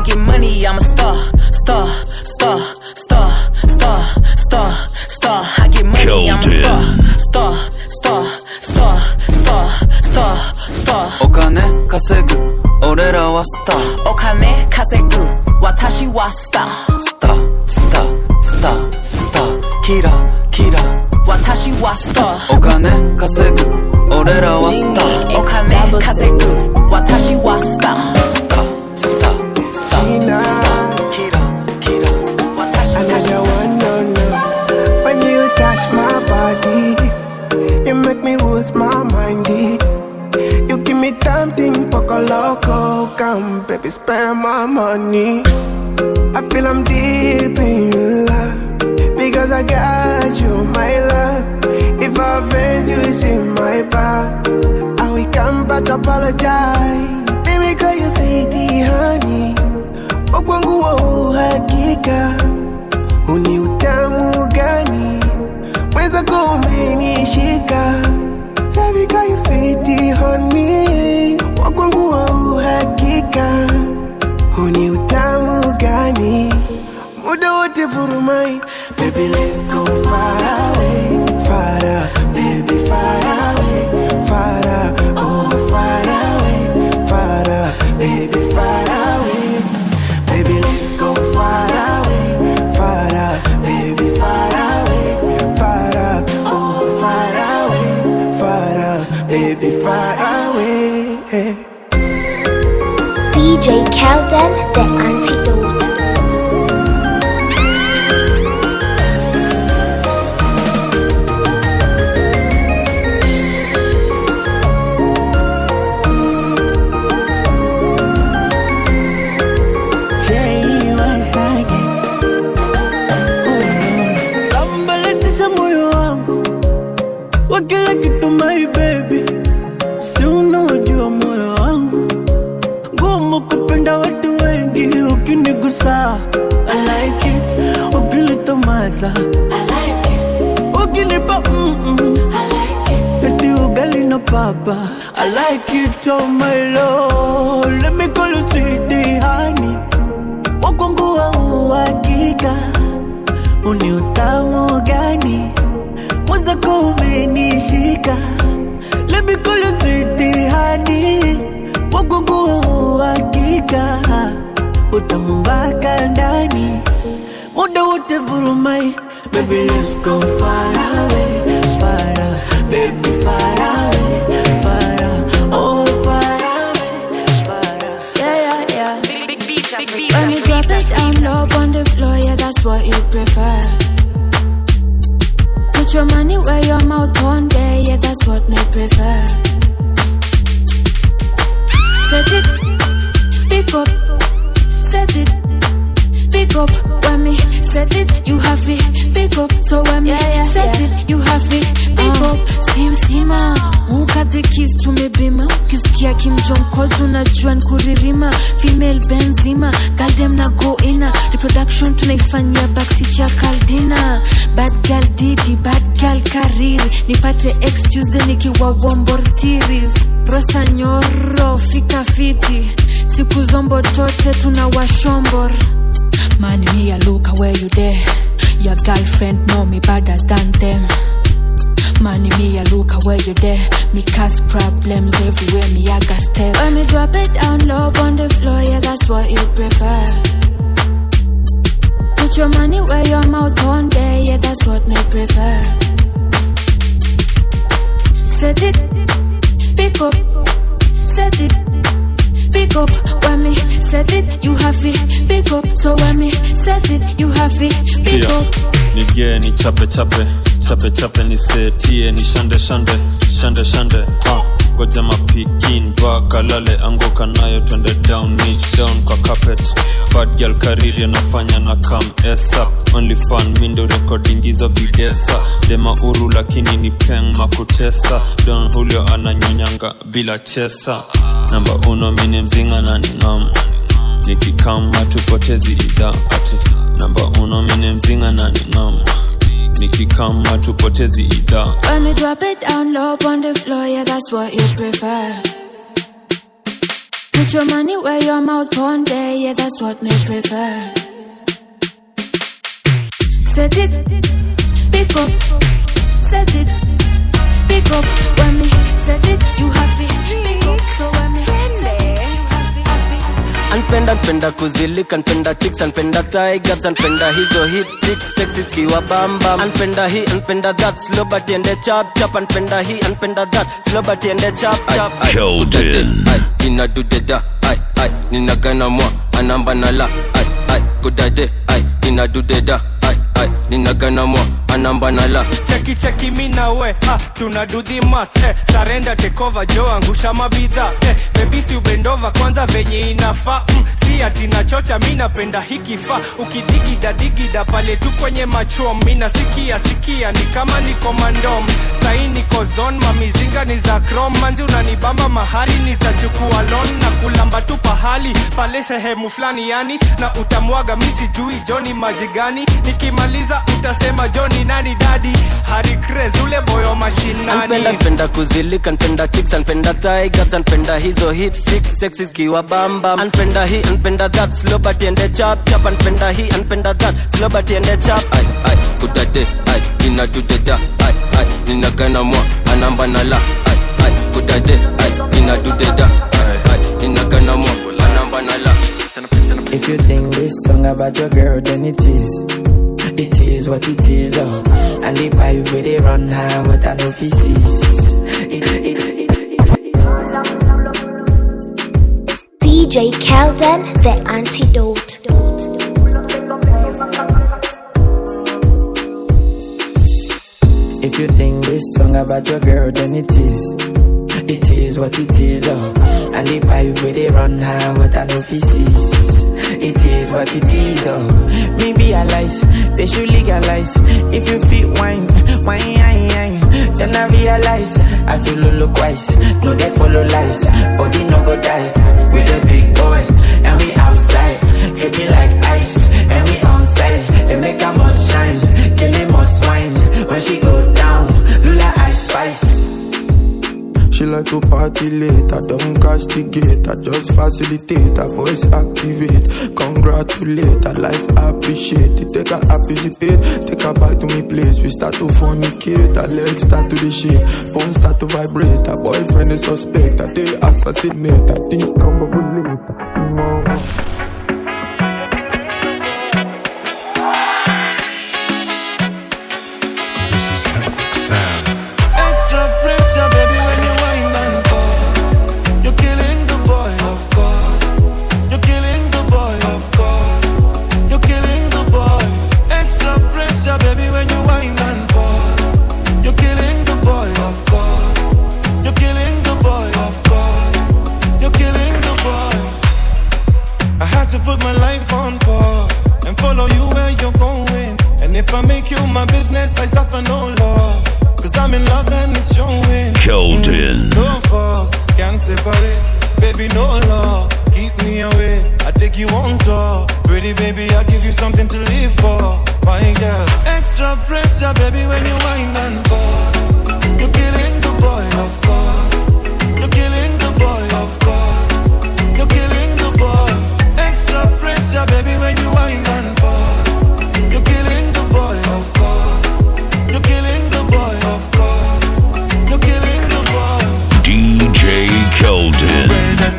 get money, I'm a star. I get money, I'm a star. Okane kasegu, orera wa star. Okane kasegu, watashi wa star. Star. Kira, watashi wa star. Okane kasegu, orera wa star. Okane kasegu, watashi wa star. Star. Kira, watashi wa star. When you touch my body, you make me lose my mind. You give me something poco loco, come baby spend my money. I feel I'm deep in love, because I got you, my love. If I offend you, it's in my back. I will come back to apologize. Let me call you sweetie honey. Okwangu wa uhakika, uni utamu gani, mweza kumenishika. Let me call you sweetie honey. Wakwangu wa uhakika, uni utamu gani, muda wote vurumai. Baby let's go far away, baby far away, oh far away, baby far away. Baby let's go far away, baby far away, oh far away, baby far away. DJ Kelden, the antidote. Kila kitu my baby, si unajua moyo wangu, ngumu kupenda watu wengi. Ukinigusa I like it, ukinitomasa I like it, ukinipa I like it, peti ugali na papa I like it, oh my lord. Let me call you sweetie honey. Wakwangu wa uhakika, uni utamu gani, mweza kumenishika. Let me call you sweetie honey. Wakwangu wa uhakika, utamu mpaka ndani, muda wote vurumai. Baby let's go far away, baby far away, oh far away. Yeah. Big beats. When you drop it down low on the floor, yeah, that's what you prefer. Put your money where your mouth on there, yeah, that's what me prefer. Set it, pick up. Set it, pick up. When me set it, you have it, pick up. So when me set it, you have it, pick up. Simsima, ukate kiss tumebima. Ukisikia Kim Jong-un tunajua nkuririma. Female Benzima, girl dem na go ina. Reproduction tunaifanyia backseat ya Kaldina. Bad girl Didi, bad girl Kariri. Nipate ex Tuesday nikiwa Wombortiris. Rosa nyoro, fika fiti. Siku zombo tote tunawashombor. Man, me a look where you there. Your girlfriend know me better than them. Man, me a look where you there. Me cause problems everywhere, me a gas step. When me drop it down low on the floor, yeah, that's what you prefer. Put your money where your mouth on there, yeah, that's what me prefer. Set it, pick up. Set it, pick up. When me set it, you have it, pick up. So when me set it, you have it, pick up. Nige ni chape ni setie ni shande goja mapikin baka lale anguka nayo twende down niche down kwa carpet. Bad girl Kariri nafanya na come esa only fun window recording hizo videsa dema uru lakini ni peng makutesa. Don Julio ananyonyanga bila chesa. Namba 1 mini mzinga na ningam nikikama tupotezi idha ati. Namba 1 mini mzinga na ningam nikikama tupotezi idha. When me drop it down low on the floor, yeah, that's what you prefer. Put Put your money where your mouth one day, yeah, that's what me prefer. Set it, pick up. Set it, pick up. When me set it, you have it. Pick up, so when me set it, you have it. Anpenda kuzilika, anpenda chicks, anpenda tigers, anpenda hizo hip six sexy kiwa bam bam. Anpenda that slow but ende chop chop. Anpenda that slow but ende chop chop. Keldon. Ina do the da, nina gana mwa, anamba na la, kudade, ina do the da, nina gana mwa, anamba na la. Cheki mina we, tuna do the math, surrender take over jo angusha mabidha, baby si ubendova kwanza venye inafa, si ati nachocha mina penda hikifa, ukidigida pale tu kwenye machom, mina sikia ni kama niko mandom, sahi niko zone, mamizinga ni za chrome, manzi unanibamba mahari nitachukua loan, na kulamba tu pahali, pale sehemu flani yani, na utamwaga misi jui Johnny majigani, nikimaliza utasema Johnny nani daddy, Harry Craze ule boyo mashinani. Anpenda kuzilika, anpenda chicks, anpenda tigers, anpenda hizo hip six sexy kiwa bam bam. Anpenda that slow but ende chop chop. Anpenda that slow but ende chop. Kudade, ina do the da, nina gana mwa, anamba na la. Kudade, ina do the da, nina gana mwa, anamba na la. If you think this song about your girl, then it is what it is, oh. And the pipe where they run high, what I know he sees. DJ Keldon, the antidote. If you think this song about your girl, then it is what it is, oh. And the pipe where they run high, what I know he sees. It is what it is, oh. Me realize, they should legalize. If you feel wine, then I realize, as you look wise, no they follow lies, body no go die. We the big boys, and we outside, dripping like ice, and we outside, they make a must shine, kill him must wine, when she go down, Lula ice spice. She like to party late, I don't castigate, I just facilitate, her voice activate, congratulate, her life appreciate, it take her participate, take her back to me place, we start to fornicate, her legs start to the shake, phone start to vibrate, her boyfriend is suspect, that they assassinate, her things come up later. This is Epic Sound. Extra pressure, baby, when you wind and pause. You're killing the boy, of course. You're killing the boy, of course. You're killing the boy. Extra pressure, baby, when you wind and pause. You're killing the boy, of course. You're killing the boy, of course. You're killing the boy. I had to put my life on pause and follow you where you're going. And if I make you my business, I suffer no loss. Cause I'm in love and it's showing. Keldon. No force, can't separate. Baby, no law, keep me away. I take you on tour. Pretty baby, I give you something to live for. My girl, extra pressure, baby, when you wind and pause. You're killing the boy, of course. You're killing the boy, of course. You're killing the boy. Extra pressure, baby, when you wind and pause. You're killing the boy, of course. You're killing the boy, of course. You're killing the boy. DJ Keldon.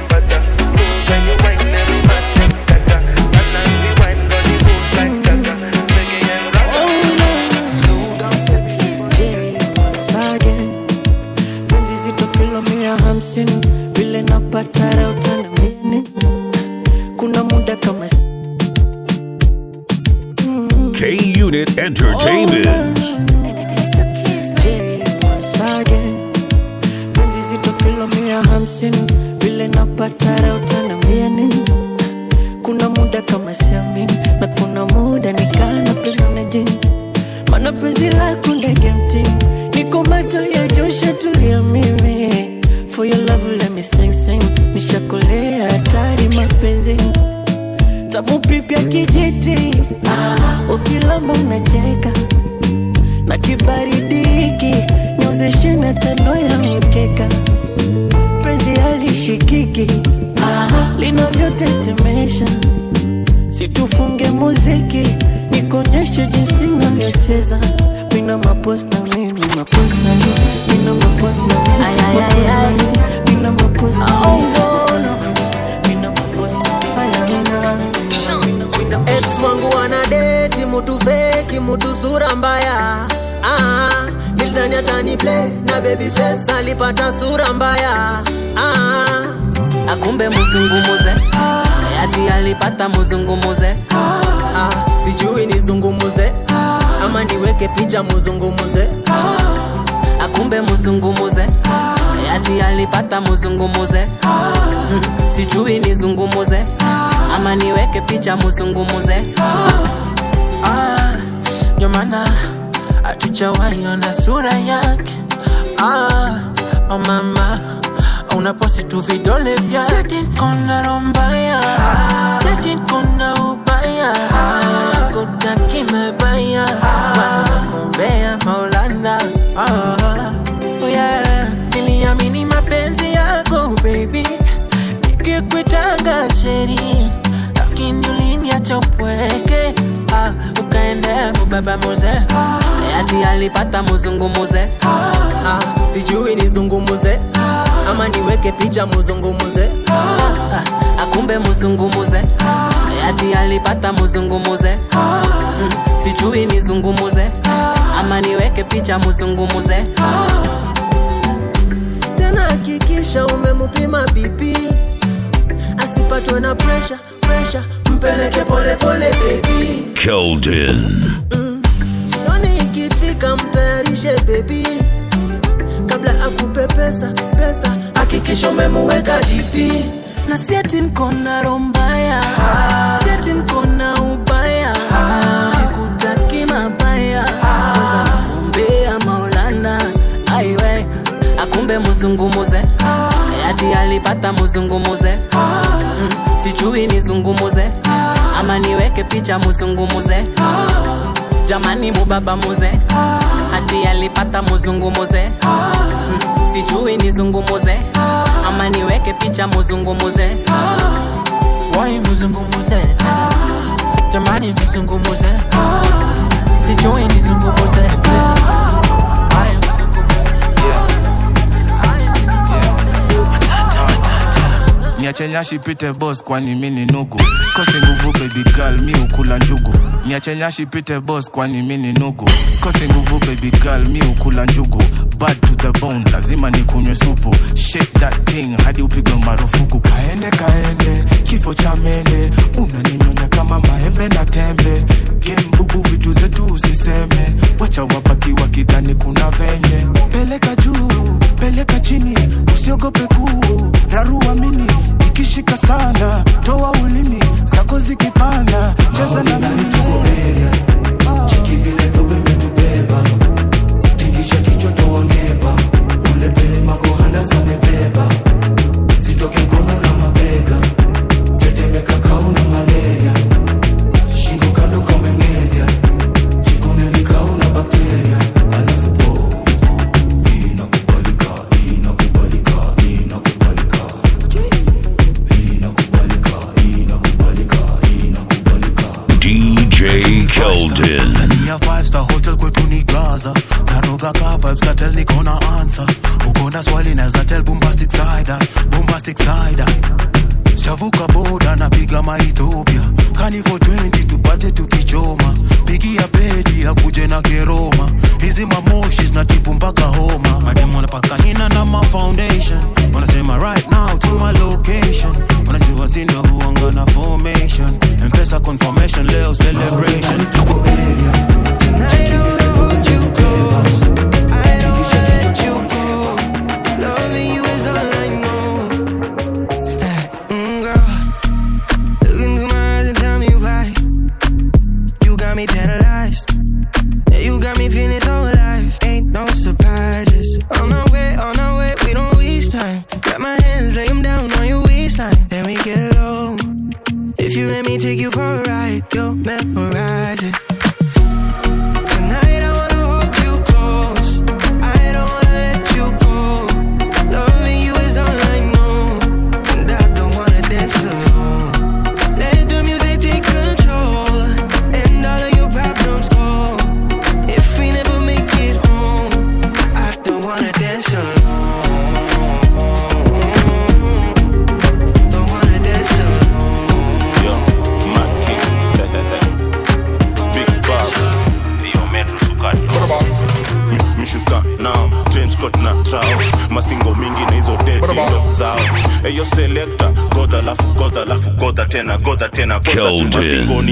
Vile napata utaniamini. Kuna muda kama K-Unit Entertainment. penzi zito kilo 150. Vile napata utaniamini. Kuna muda kama siamini, na kuna muda nikana penda na jini. Mana penzi lako ndege mtini, niko macho ya Joshua tulia mimi. For your love let me sing sing, nishakolea hatari mapenzi. Tamu pipi ya kijiti, ukilamba unacheka. Na kibaridi hiki, nyozeshe na tano ya mkeka. Penzi halishikiki, linavyotetemesha. Situfunge muziki, nikonyeshe jinsi navyocheza. Mina mapost na mimi, mapost na mimi, mina mapost na mimi, mina mapost na mimi, mina mapost na mimi. Ex wangu wanadeti, mutu fake, mutu sura mbaya. Nilidhani atani play na baby face, alipata sura mbaya. Akumbe muzungumuze, ati alipata muzungumuze. Sijui nizungumuze ama niweke picha muzungumuze. Akumbe muzungumuze, ati alipata muzungumuze. Sijui nizungumuze ama niweke picha muzungumuze. Ndio maana hatujawahi ona sura yake. Oh mama, unaposti tu vidole vyake. Seti kona rombaya, seti kona ubaya, sikutaki mebaya, kwanza kumbea Maulana. Oh yeah, niliamini mapenzi yako baby, nikikuitanga sheri, lakini uliniacha upweke. Ukaenda mbaba muze, ati alipata muzungumuze. Sijui nizungumuze ama niweke picha muzungumuze. Akumbe muzungumuze, ati alipata muzungumuze. Sijui nizungumuze ama niweke picha muzungumuze. Tena hakikisha umemupima bibi, asipatwe na pressure, mpeleke pole pole baby. Keldon. Jioni ikifika mtayarishe baby, kabla akupe pesa, hakikisha umemuweka DP. Na seti nkona rombaya, seti nkona ubaya, sikutaki mabaya, kwanza nakumbea Maulana. Aiwe, akumbe muzungumuze, ati alipata muzungumuze. Sijui nizungumuze ama niweke picha muzungumuze. Jamani mubaba muze, ati alipata muzungumuze. Sijui nizungumuze ama niweke picha muzungumuze. Why muzungumuze? Jamani muzungumuze. Sijui nizungumuze. Niache nyashi pite boss kwani mini nugu. Sikose nguvu baby girl mi ukula njugu. Niache nyashi pite boss kwani mini nugu. Sikose nguvu baby girl mi ukula njugu. Bad to the bone lazima nikunywe supu. Shake that thing hadi upigwe marufuku. Kaende kifo cha mende, unaninyonya kama maembe na tembe. Game bubu vitu zetu usiseme, wacha wabaki wakidhani kuna venye. Peleka juu, peleka chini, usiogope kuu, rarua mini. Ikishika sana, toa ulimi, zako zikipanda, cheza na mimi. Chiki vile dobe metubeba, tingisha kichwa toa ngeba. Ule dema kohanda samebeba, zitoke mkono na mabega. Tetemeka kauna malaria, shingo kando kamengenya. Jikone likauna bakteria, alafu pose. Inakubalika. DJ Keldon. Ndani ya 5-star hotel kwetu ni Gaza. Naroga ka vibes katel niko na answer. Uko na swali naeza tell bombastic side eye. Chavuka boda napiga ma Ethiopia. Kani for 20 tupate tukichoma. Pigia bedi akuje na keroma. Hizi mamoshi zinatibu mpaka homa. Madem wanapaka hina na ma foundation. Wanasema right now to my location. Wanajua sina huanga na formation. M-Pesa confirmation leo celebration. Tuko area. Tonight I wanna hold you close. I don't wanna let you go. Loving you is all I know. Girl, look into my eyes and tell me why. You got me tantalized. Yeah, you got me feeling so alive. Ain't no surprises. On our way, we don't waste time. Grab my hands, lay them down on your waistline. Then we get low. If you let me take you for a ride, you'll memorize it. Tonight I wanna hold you close. I don't wanna let you go. Loving you is all I know, and I don't wanna dance alone. Eyo selector, goda lafu goda tena kwanza chuma stingoni.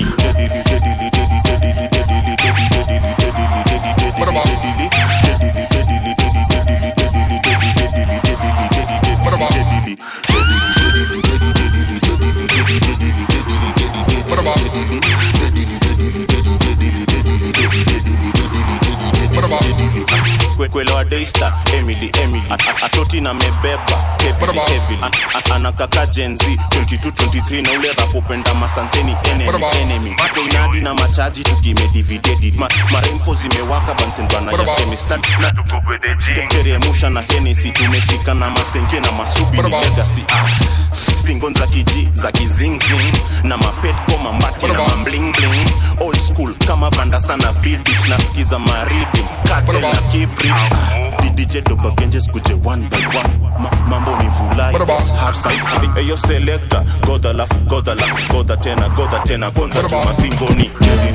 Kwelewa Daystar, Emily atoti na mebeba heavy anakaka Gen Z 22-23 na ule rapo penda masanteni enemy Bako inadi na machaji tukimedividedi Maremfo zimewaka bansendwana ya chemistry na tukogwede jing Tere musha na Hennessy tumefika na masenke na masubi legacy Stingon za kiji, za kizing na mapet koma mbati na mambling bling Old school kama Vanda sana Vidich na skiza maridim Cartel na Kibridge DJ Doba Genjes kuje one by one Mambo ni vulai, half side Eyo selector, goda lafu goda tena kwanza chuma stingoni.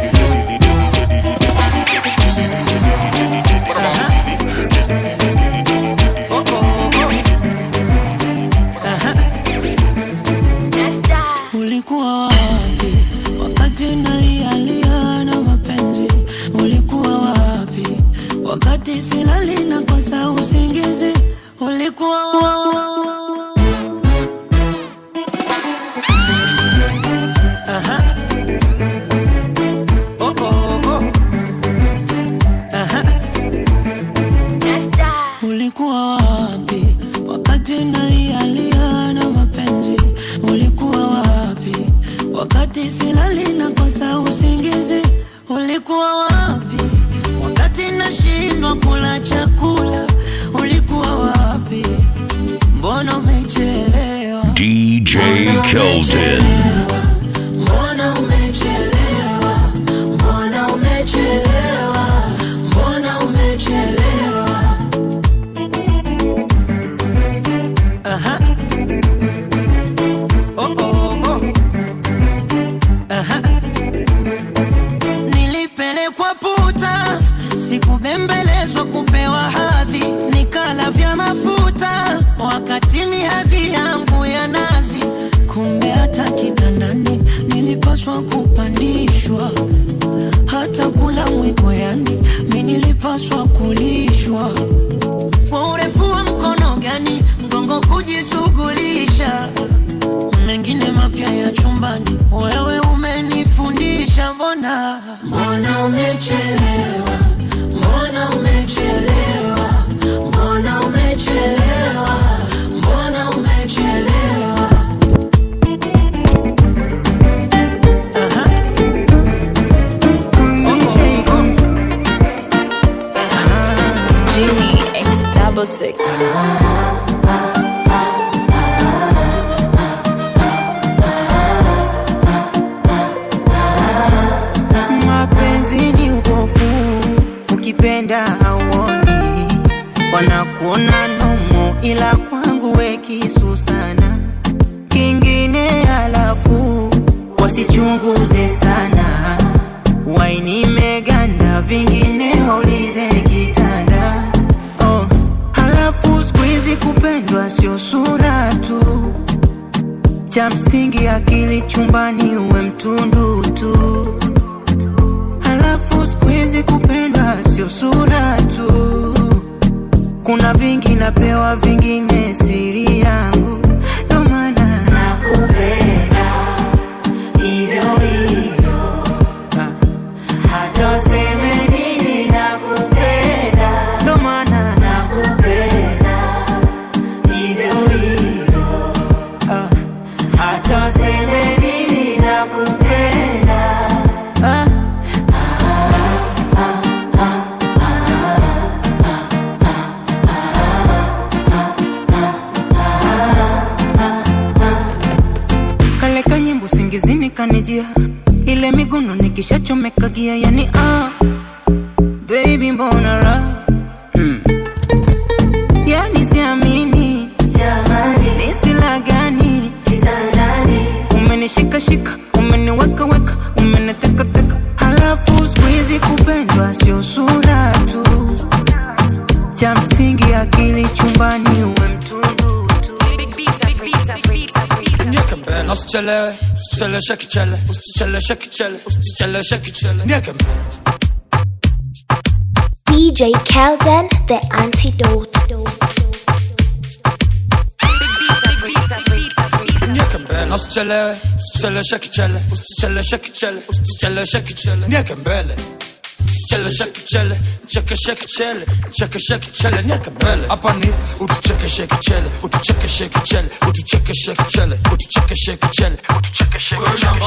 Ulikuwa wapi wakati nalialia na mapenzi? Ulikuwa wapi wakati silali na kosa usingizi? Ulikuwa wapi? Ulikuwa wapi wakati nalialia na mapenzi? Ulikuwa wapi wakati silali na kosa usingizi? Ulikuwa wapi wakati nashindwa kula chakula? Ulikuwa wapi? Mbona umechelewa? DJ Keldon. Mbona umechelewa? Mbona umechelewa? Mbona umechelewa? Nilipelekwa puta, sikubembelezwa kupewa hadhi, nikala vya mafuta wakati ni hadhi yangu ya nazi. Kumbe hata kitandani nilipaswa kupandishwa, hata kula mwiko yani mimi nilipaswa kulishwa. Kwa urefu wa mkono gani mgongo kujishughulisha, mengine mapya ya chumbani wewe umenifundisha. Mbona umechelewa? Mbona umechelewa? Mbona umechelewa? Mbona umechelewa? Genie X66. Mapenzi ni upofu, ukipenda hauoni, wanakuona nomo, ila kwangu we kisu sana. Kingine alafu wasichunguze sana, waini meganda, vingine waulize kitanda. Oh, halafu squeeze kupendwa sio sura tu, cha msingi akili chumbani uwe mtundu tu. Halafu squeeze kupendwa sio sura tu, kuna vingi napewa, vingine siri yangu. Ndo maana nakupenda hivyo hivyo, hata useme nini nakupenda. Ndo maana nakupenda hivyo hivyo, hata useme nini nakupenda. Kale kanyimbo singizini kanijia, ile miguno nikishachomeka gia, yani baby mbona raha yani siamini jamani, nisila gani kitandani, umenishika shika, umeniweka weka, umeniteka teka. Halafu squeeze kupendwa sio sura tu, cha msingi akili chumbani uwe mtundu tu. usichelewe, usichelewe, shake chele, usichelewe, shake chele, usichelewe, shake chele. Nieke DJ Kelden, the antidote. Nieke mbele, usichelewe, usichelewe, shake chele, usichelewe, shake chele, usichelewe, shake chele. Nieke mbele. Chele, shake chele, cheke shake chele, cheke shake chele, nieke mbele. Hapa ni utucheke shake chele, utucheke shake chele, utucheke shake chele, utucheke shake chele, utucheke shake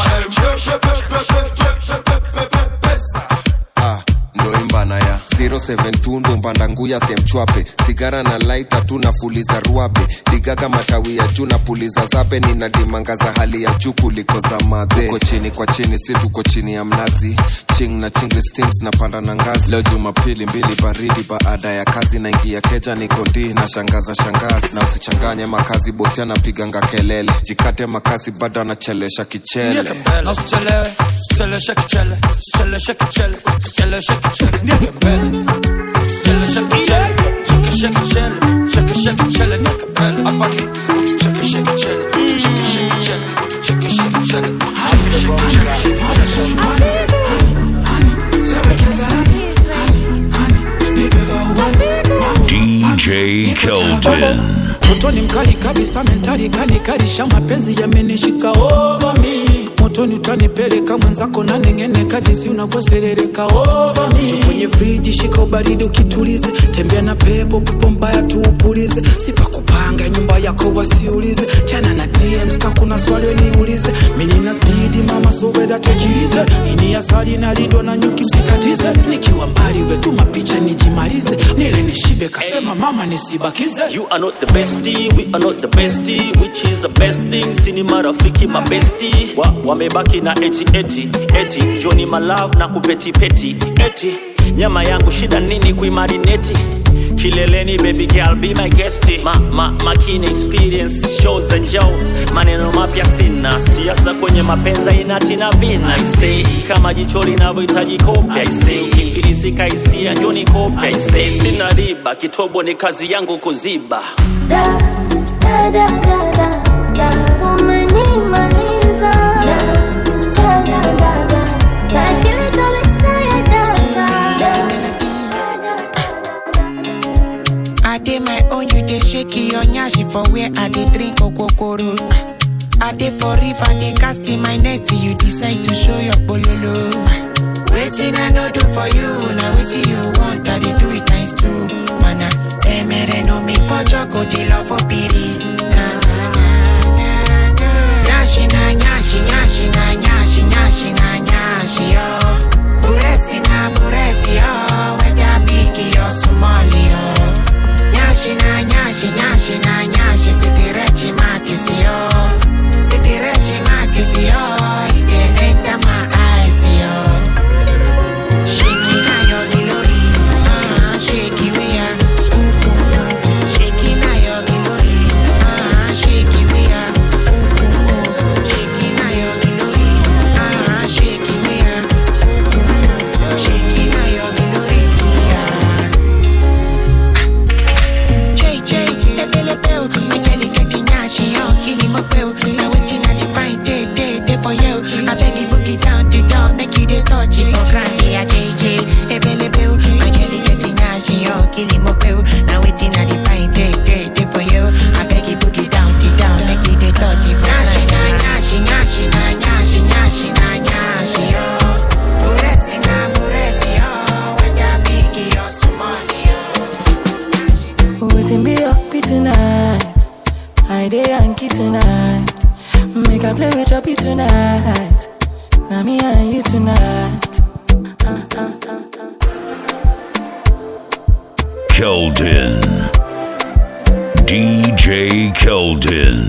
ndo imbana ya 072 ndo mbanda nguya semchwape. Sigara na lighter tu nafuliza ruabe. Digaga matawi ya juu na puliza zabe. Nina dimanga za hali ya juu kuliko za madhe. Uko chini kwa chini si tuko chini ya mnazi. Ching na chingri steams na panda na ngazi. Leo Jumapili mbili baridi baada ya kazi. Na ingia keja niko ndi na shangaza shangazi. Na usichanganye makazi bosi anapiganga kelele. Jikate makazi bado anachelesha kichele. Na usichelewe, usichelewe shake chele, usichelewe shake chele, usichelewe shake chele. Nieke mbele. Usichelewe shake chele, cheke shake chele, cheke shake chele, nieke mbele. Hapa ni utucheke shake chele, utucheke shake chele, utucheke shake chele. DJ Kelden. Motoni mkali kabisa mentali kanisha mapenzi yamenishika over me. Motoni utanipeleka mwenzako na nengeneka jinsi unavyoserereka over me. Njoo kwenye friji shika ubaridi ukitulize. Tembea na pepo pepo mbaya tuupulize. Sipa kupanga nyumba yako wasiulize. Chana na DMs kakuna swali niulize. Mimi na speed mama so weda tekilize. Ini asali na lindo na nyuki msikatize. Nikiwa mbali wetu mapicha nijimalize. Nile nishibe kasema mama nisibakize. You are not the bestie, we are not the bestie. Which is the best thing, sini marafiki ma bestie. Wamebaki na eti Johnny my love na kupeti peti eti. Nyama yangu shida nini kuimarineti. Kileleni baby girl be my guestie. Makini experience shows and show. Maneno mapya sina. Siasa kwenye mapenza inatina vina. I say kama jicho linavyohitaji kopi. I say ukifilisika hisia njoo nikopi. I say sina riba kitobo ni kazi yangu kuziba. Da da da da da da umenimaliza. Da da da da da kile kabisa ya da. I did my own, you dey shake your nyashi for where I dey drink okokoro. I dey for river, dey cast in my net, you decide to show your bololo. Waiting I no do for you, now waiting you want, I dey do it times two. Mana, emere no me for joko, dey love for piri. Na na na na na. Nyashi na nyashi, nyashi na nyashi, nyashi na nyashi yo. Buresi na buresi yo, whether big or small yo. Nyashi na nyashi, nyashi na nyashi, sitirechi makisi yo. Sitirechi makisi yo, ide enter my eyes yo. Shiki na yo gilori, shiki we are. Shiki na yo gilori, shiki we are. Shiki na yo gilori, shiki we are. Shiki na yo gilori, ebele peo, my jelly getting nyashi yo, kini mo peo. Now waiting on the fine day for you. I beg you boogie down the door, make you the touch it for granny. Yeah, JJ, ebele peo, my jelly getting nyashi yo, kini mo peo. Now waiting on the fine day for you. I beg you boogie down the door, make you the touch it for nyashi na nyashi, nyashi na nyashi, nyashi na nyashi yo. Buresi na buresi yo, whether big or small yo. Waiting be happy tonight. I dey Yankee tonight. Make I play with your beat tonight. Now me and you tonight. Kelden. DJ Kelden.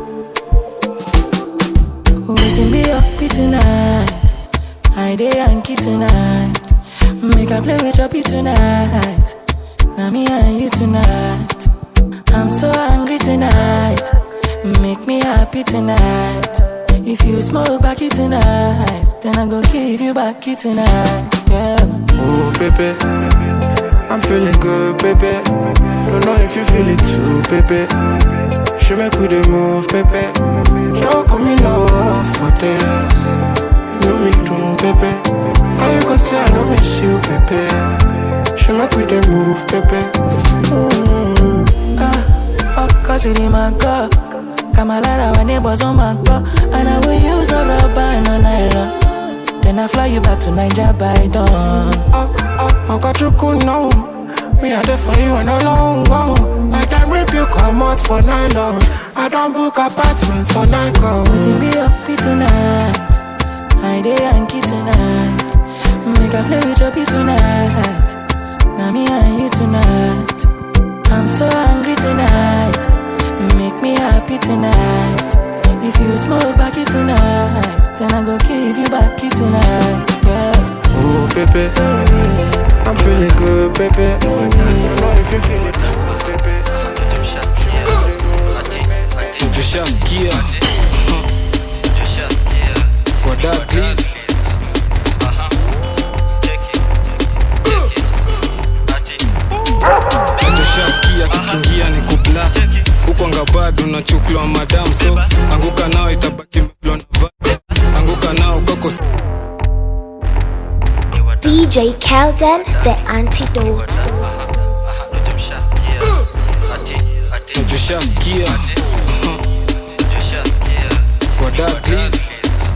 Waiting be happy tonight. I dey Yankee tonight. Make I play with your beat tonight. Now me and you tonight. I'm so hungry tonight. Make me happy tonight. If you smoke backy tonight, then I go give you backy tonight. Yeah. Oh baby, I'm feeling good, baby. Don't know if you feel it too, baby. She make we dey move, baby. Don't call me love for this. You know me too, baby. How you gonna say I don't miss you, baby? She make we dey move, baby. Cause it in my car. Kamalara when it was on my car. And I will use the rubber and no nylon. Then I fly you back to Niger by dawn. I got you cool now. Me are there for you and no long go. I can rip you come out for nylon. I don't book apartment for night call. We'll be happy tonight. I day Yankee tonight. Make a play with your beat tonight. Now me and you tonight. I'm so hungry tonight. Make me happy tonight. If you smoke backy tonight, then I go give you backy tonight. Yeah. Oh baby, I'm feeling good, baby. You know if you feel it too, baby. Tushaskia kwa dad please. Tushaskia kikingia ni kublast. Huko ngabado na chuklo madam, so anguka nao itabaki mblon. Anguka nao koko DJ Kelden, the antidote. Tushaskia kwa dad please.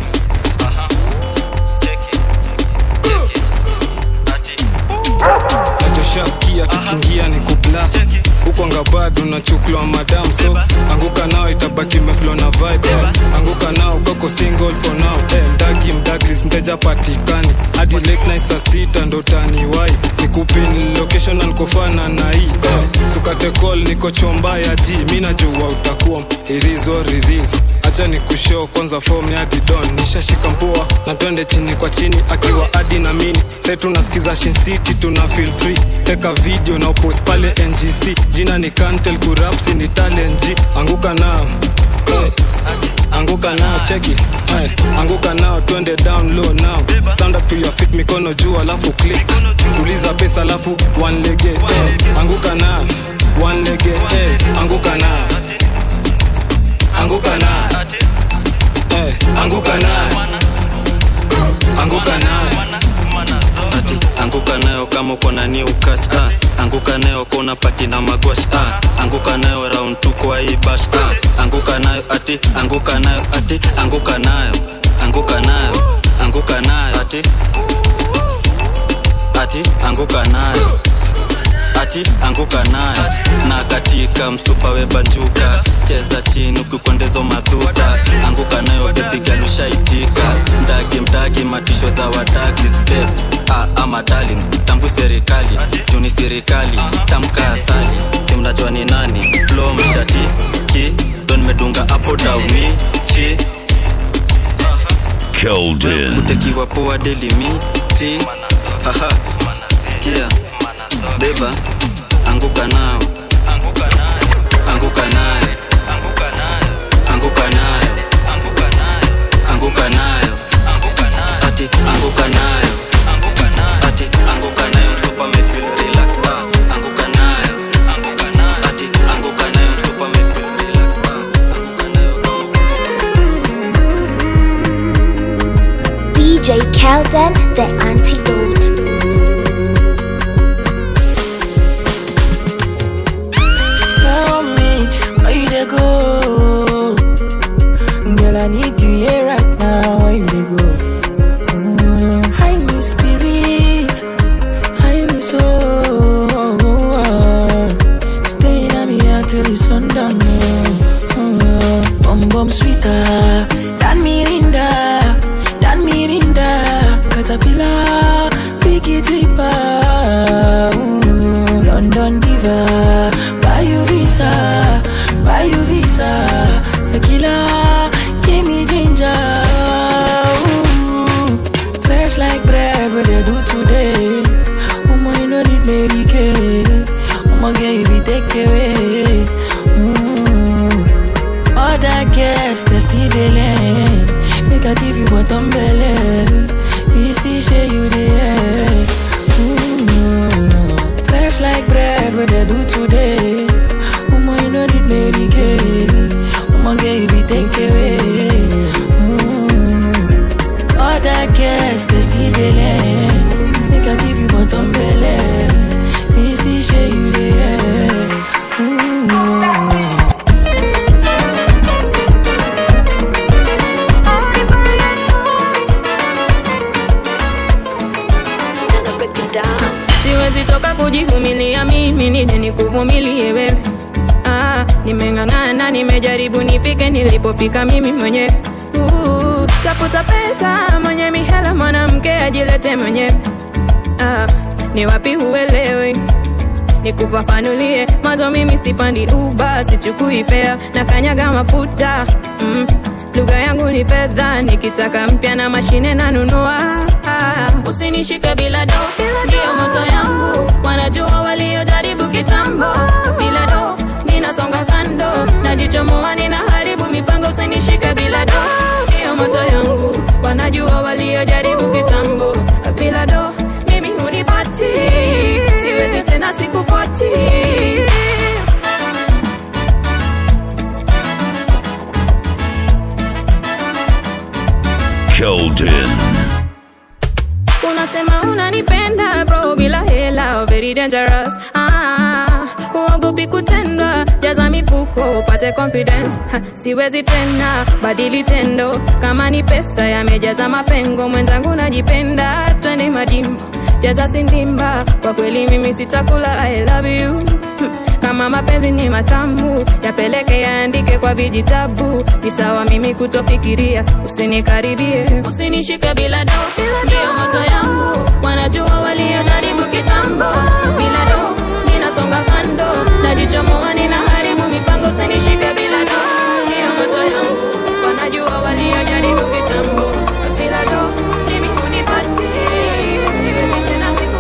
Tushaskia kikingia ni kublast. Huko ngabado na chuklo madam, so anguka nao itabaki meflo na vibe. Anguka nao koko single for now. Mdagi mdagris mteja patikani hadi late night saa 6 ndo taniwai. Nikupin location na nkofana na hii. Sukate call niko chomba ya G. Mina jua utakuwa irizo riris. Acha nikushow kwanza form ya Didon. Nishashika mpua na twende chini kwa chini akiwa adi na mini. Sai tunasikiza Shin City tuna feel free. Teka video na post pale NGC. Jina ni Kantel Kurapsi ni talent G. Anguka nao anguka nao cheki. Anguka nao twende down low now. Stand up to your feet mikono juu alafu click. Tuliza pesa alafu one leg. Anguka nao one leg. Anguka nao anguka nao anguka nao anguka nao. Anguka nayo kama uko na new catch. Anguka nayo kona pati na magwash. Anguka nayo round 2 kwa hii bash. Anguka nayo ati, anguka nayo ati, anguka nayo, anguka nayo, anguka nayo ati, ati anguka nayo, ati anguka nayo. Na katika msupa webanjuka, cheza chini ukikwendezo madhuta. Anguka nayo baby girl ushaitika. Mdagi matisho za wadagi step. Ama darling, tambu serikali, juni serikali, tamka asali. Si mnajua ni nani, flow mshati, ki, don medunga up down me, chi Kelden. Utekiwa poa daily me, ti, haha, skia, beba, anguka nao, anguka nayo, anguka nayo, anguka nayo, anguka nayo, anguka nayo, ati anguka nayo, ati anguka nayo, mtupa me feel relaxed. Anguka nayo, ati anguka nayo, mtupa me feel relaxed. DJ Kelden, the antidote. Tell me where you dey go, girl. I need you here right now. Where you dey go? Hide me spirit, hide me soul. Stay in me until the sundown. Bum sweeter than Mirinda, caterpillar, pick it deeper. London diva, buy you visa, tequila, give me ginger. Fresh like bread, what they do today. Woman, you know need Mary Kay. Woman, girl, you take away. All that gas, they still delay. Make I give you bottom belly. Please still share you the air. Fresh like bread, what they do today. I guess to see the land. Make I give you bottom belly. This is share you there. Siwezi toka kujivumilia mimi nije nikuvumilie wewe. Nimeng'ang'ana, nimejaribu nifike nilipofika mimi mwenyewe. Tafuta pesa mwenye mihela, mwanamke ajilete mwenyewe. Ni wapi huelewi? Nikufafanulie, mazo mimi sipandi Uber, sichukui fare na kanyaga mafuta. Lugha yangu ni fedha, nikitaka mpya na mashine nanunua. Usinishike bila do, ndio moto yangu. Wanajua waliojaribu kitambo. Bila do, ninasonga kando. Najichomoa, ninaharibu mipango. Usinishike bila do, ndio moto yangu. Wanajua waliojaribu kitambo. Bila do, mimi hunipati. Siwezi tena sikupati. Keldon. Unasema unanipenda bro bila hela, very dangerous. Uogopi kutendwa, jaza mifuko upate confidence. Siwezi tena badili tendo, kama ni pesa yamejaza mapengo. Mwenzangu najipenda, twende majimbo, cheza sindimba. Kwa kweli mimi sitakula, I love you. Kama mapenzi ni matamu, yapeleke yaandike kwa vijitabu. Ni sawa mimi kutofikiria, usinikaribie. Usinishike bila do, ndio moto yangu. Wanajua waliojaribu kitambo. Bila do, ninasonga kando. Najichomoa, ninaharibu mipango. Usinishike bila do, ndio moto yangu. Wanajua waliojaribu kitambo. Bila do, mimi hunipati. Siwezi tena siku.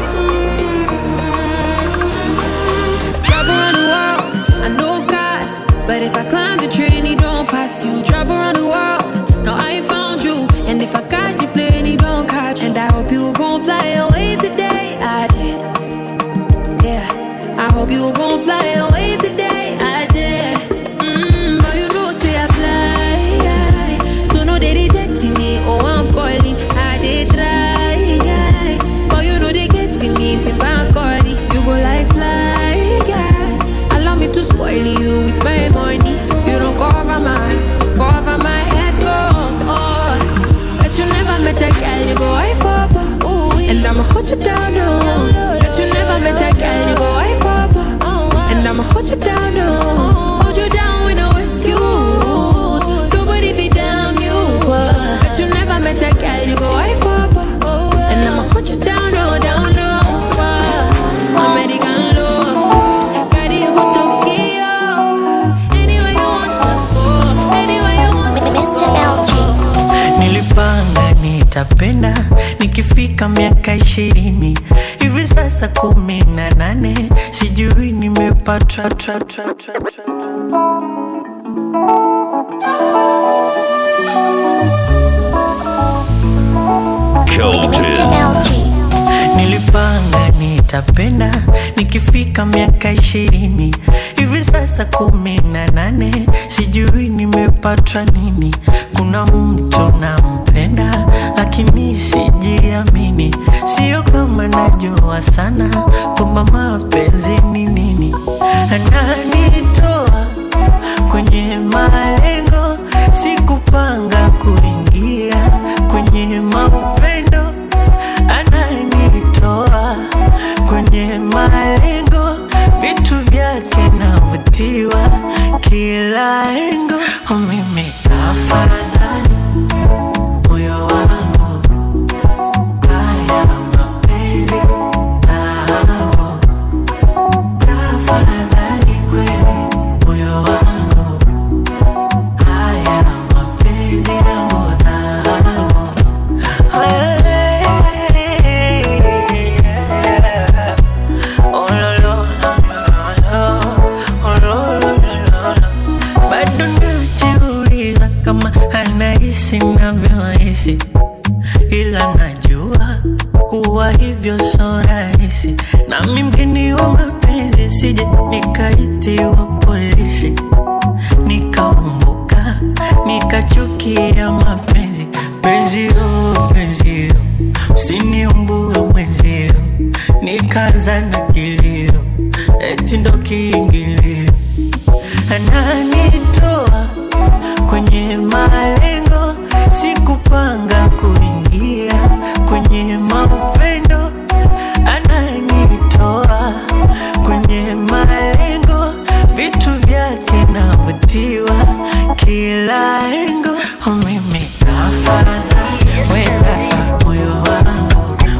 But if I climb the train, it don't pass you. Travel around the world, now I found you. And if I catch the plane, it don't catch. And I hope you gon' fly away today, I did. Yeah, I hope you gon' fly away today, I did. But you know, say I fly. So no, they rejecting me, oh, I'm calling. I did try. But you know, they getting me, if I'm calling. You go like fly, yeah. Allow me to spoil you with my money. You don't cover my head, go. Bet you never met a girl, you go high papa. And I'ma hold you down, no. Bet you never met a girl, you go high papa. And I'ma hold you down, no. Hold you down with no excuse. Nobody be damn you. Bet you never met a girl, you go high papa. And I'ma hold you down, no, down, no. American love, carry you go Tokyo. Anywhere you want to go, anywhere you want to go. Nilipanga nitapenda nikifika miaka 20. Hivi sasa 18, sijui nimepatwa. Nilipanga nitapenda nikifika miaka 20. Hivi sasa 18, sijui nimepatwa nini. Kuna mtu nampenda, lakini sijiamini. Sio kama najua sana kwamba mapenzi ni nini. Ananitoa kwenye malengo, sikupanga kuingia kwenye mapendo. Ananitoa kwenye malengo, vitu vyake navutiwa kila engo. Mimi afadhali moyo wangu, haya mapenzi nao. Afadhali kweli moyo wangu, haya mapenzi nao. Bado najiuliza kama anahisi navyohisi, ila najua kuwa hivyo so rahisi. Nami mgeni wa mapenzi, sije nikaitiwa polisi, nikaumbuka nikachukia mapenzi. Penzi oh kanza na kilio, eti ndo kiingilio. Ananitoa kwenye malengo, sikupanga kuingia kwenye maupendo. Ananitoa kwenye malengo, vitu vyake navutiwa kila engo. Mimi nafa, we nafa moyo wangu.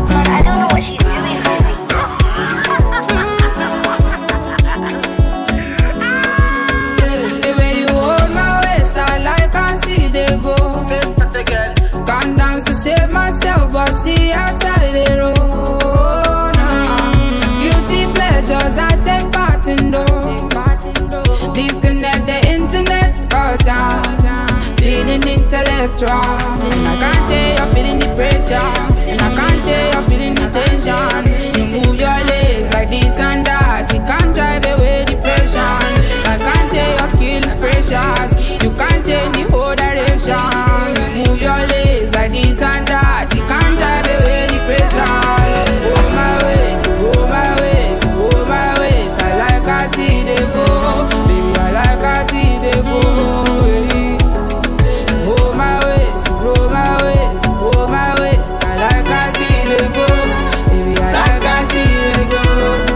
Can't dance to save myself, but see outside the road. Guilty pleasures I take part in those. Disconnect the internet, cause I'm feeling intellectual. And I can't tell you're feeling the pressure, and I can't tell you're feeling the tension. You move your legs like this and that, you can't drive away depression. I can't tell your skill is precious, you can't change the whole direction. Move your legs like this and that, you can't drive away the pressure. Oh my ways, oh my ways, oh my ways. I like I see they go, baby, I like I see they go. Oh my ways, oh my ways, oh my ways. I like I see they go, baby, I like I see they go.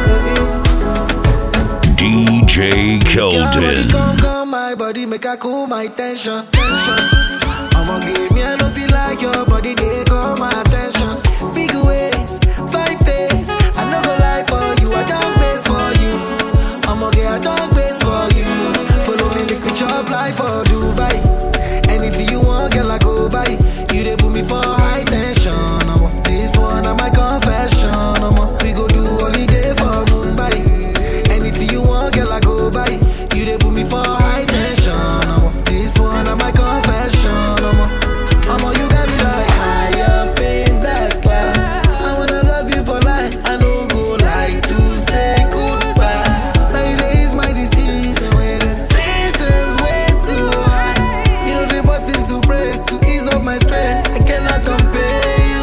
DJ Keldon. Come, my body make I cool my tension. I'ma give me a love feel like your body, they call my attention. Big ways, 5 days, I no go lie for you, I don't base for you. I'ma get a dog base for you. Follow me, make we chop life for Dubai. Anything you want, girl, I go buy. You they put me for high tension. This one, I'm my confession. We go do holiday for Mumbai. Anything you want, girl, I go buy. You they put me for high tension. This one, I'm my confession. You got me like high up in that class. I wanna love you for life. I don't go like to say goodbye. Nowadays my disease, when the tension's way too high. You know the buttons to press to ease up my stress. I cannot compare you.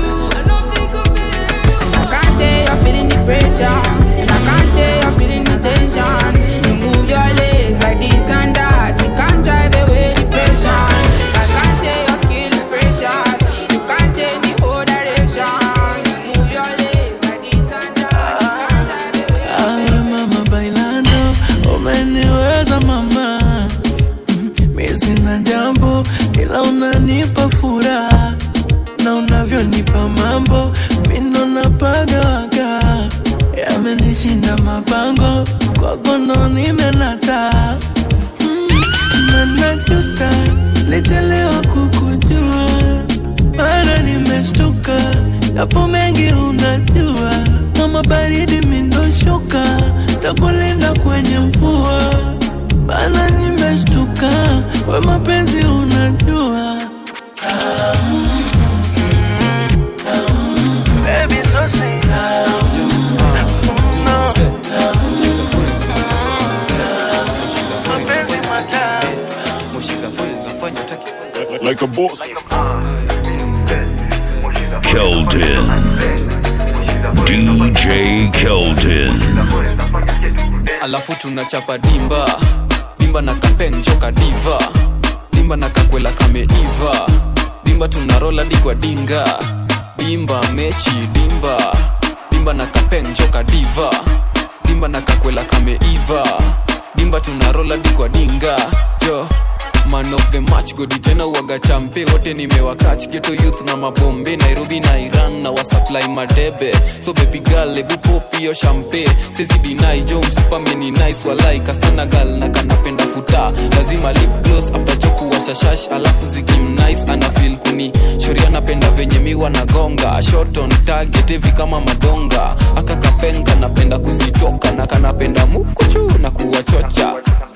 I can't tell you're feeling the pressure, and I can't tell you're feeling the tension. You move your legs like this and that, you can't drive away depression. I can't tell your skill is precious, you can't change the whole direction. You move your legs like this and that, you can't drive away. Ay, mama bailando, umeniweza mama. Mimi sina jambo, ila unanipa furaha, na unavyonipa mambo mino napagawaga. Yamenishinda mapango, kwako ndo nimenata. Na najuta, lichelewa kukujua, mara nimeshtuka, yapo mengi unajua. Kama baridi mindoshuka, takulinda kwenye mvua. Bana nimeshtuka, we mapenzi unajua. Baby so say Like a boss. Keldon. DJ Keldon. Alafu tunachapa dimba, dimba na kapenjoka diva, dimba na kakwela kameiva, dimba tunarola di kwa dinga, dimba mechi dimba, dimba na kapenjoka diva, dimba na kakwela kameiva, dimba tunarola di kwa dinga. Jo man of the match, godi tena waga champe, wote nimewakach. Ghetto youth na mabombe, Nairobi na Iran na wasupply madebe. So baby girl, ebu pop yo champe, sezi deny jo msupa meni nice walai. Kastana girl na kanapenda futa, lazima lip gloss after joku washa shash, alafu zikim nice ana feel kuni. Shori anapenda venye miwa na gonga, shot on target hivi kama madonga. Aka kapenga napenda kuzitoka, na kanapenda mukuchu na kuwachocha.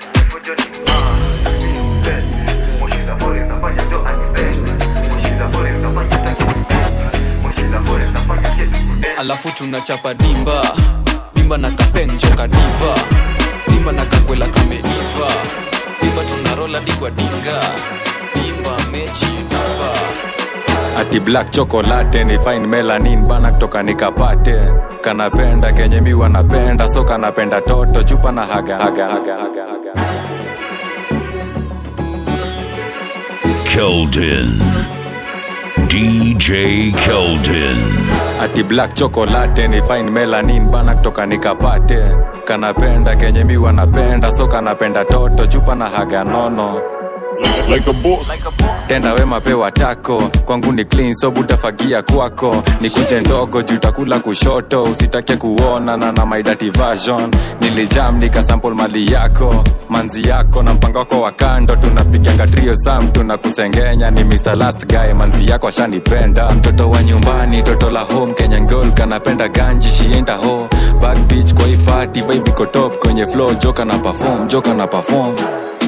Alafu tunachapa dimba, dimba na kapenjoka diva, dimba na kakwela kameiva, dimba tunarola di kwa dinga, dimba mechi dimba. ati black chocolate ni fine melanin bana kutoka nikapate kanapenda kenye mi wanapenda so kanapenda toto chupa na haga Keldon. DJ Keldon. ati black chocolate ni fine melanin bana kutoka nikapate kanapenda kenye mi wanapenda so kanapenda toto chupa na haga nono like a boss. Tenda wema pewa tako kwangu ni clean so butafagia kwako ni kunje ndogo juu takula kushoto usitake kuona na my dirty version nilijam nikasample mali yako manzi yako na mpango wako wa kando tunapiganga trio sam tunakusengenya ni Mr. Last Guy manzi yako ashanipenda mtoto wa nyumbani toto la home Kenyan girl kanapenda ganji she ain't a hoe bad bitch kwa hii party vibe iko top kwenye flow joka na perform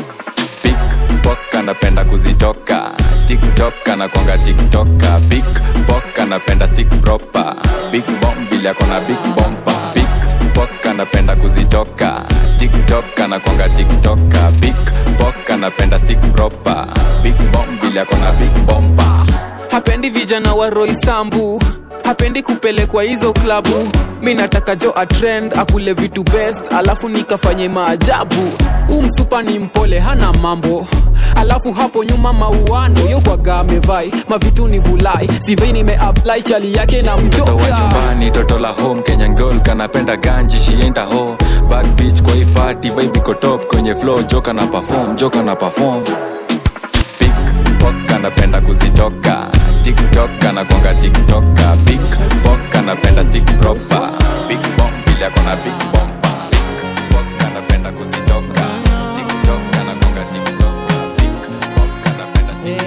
Poka napenda kuzitoka TikTok anakuanga TikToka Big Poka napenda stick proper Big bomb vile akona big bomba Big Poka napenda kuzitoka TikTok anakuanga TikToka Big Poka napenda stick proper Big bomb vile akona big bomba hapendi vijana wa Roy Sambu hapendi kupelekwa hizo klabu mi nataka jo a trend akule vitu best alafu nikafanye maajabu msupa ni mpole hana mambo alafu hapo nyuma mauano yokwaga amevai mavitu ni vulai sivei nimeapply chali yake na mtoka mtoto wa nyumbani toto la home Kenyan girl kanapenda ganji she ain't a hoe bad bitch kwa hii party vibe iko top kwenye flow joka na perform Big Poka napenda kuzitoka TikTok anakuanga TikToka Big Poka napenda stick proper Big bomb vile akona big bomba Big Poka napenda kuzitoka TikTok anakuanga TikToka Big Poka napenda stick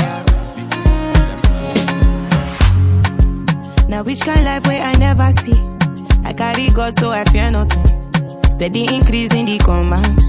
Now which kind life where I never see I carry God so I fear nothing Steady increase in the commas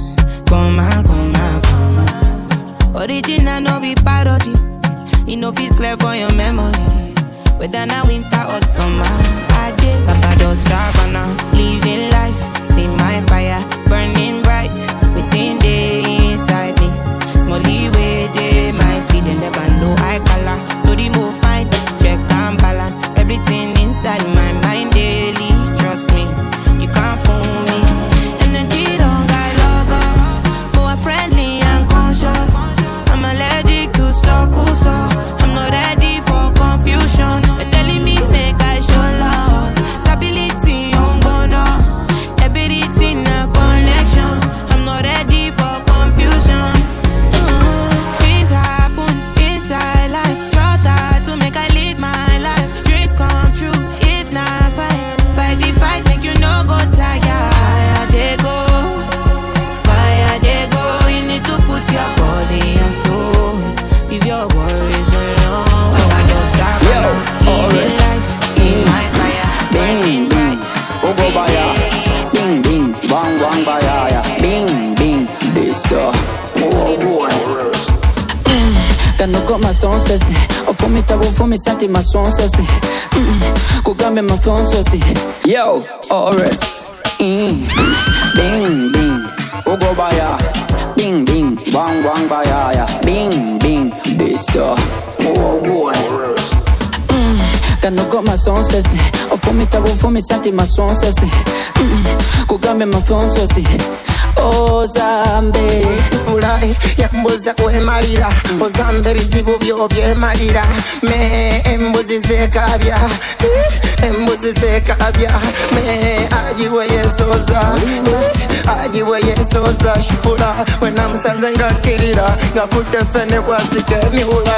Original no be parody You know fit clear for your memory Whether na winter or summer I did Papa don't stop now Living life See my fire Burning bright Within the inside me Smallly way they mighty They never know I color To the move fine Check and balance Everything inside my mind daily Trust me You can't fool me Energy don't got logo More friendly and conscious I'm allergic to so I'm not ready for confusion They're telling me make I show love Stability on bono Everything a connection I'm not ready for confusion Things happen inside life Try to make I live my life Dreams come true if not fight the fight make you no go tired Fire they go You need to put your body and soul Leave your worries alone I just stop living life in my fire Burning bright Go baya Bing bing Bang bang baya Bing bing Disco Kanuko masonsesi Ofumi tabu fumi santi masonsesi Kugambe mafonsesi Yo, Ores Bing bing Go baya Bing bing Bang bang baya Bing bing Disco Kanuko masonsesi Ofumi tabu fumi santi masonsesi Kugambe mafonsesi Ozambe Sifulai Yambuza kwemalira Ozambe bizibu byo byemalira Me embuzi zekabya Me ajiwe yesoza Shipula Wena msanze ngakirira Ngakutefene kwasike niula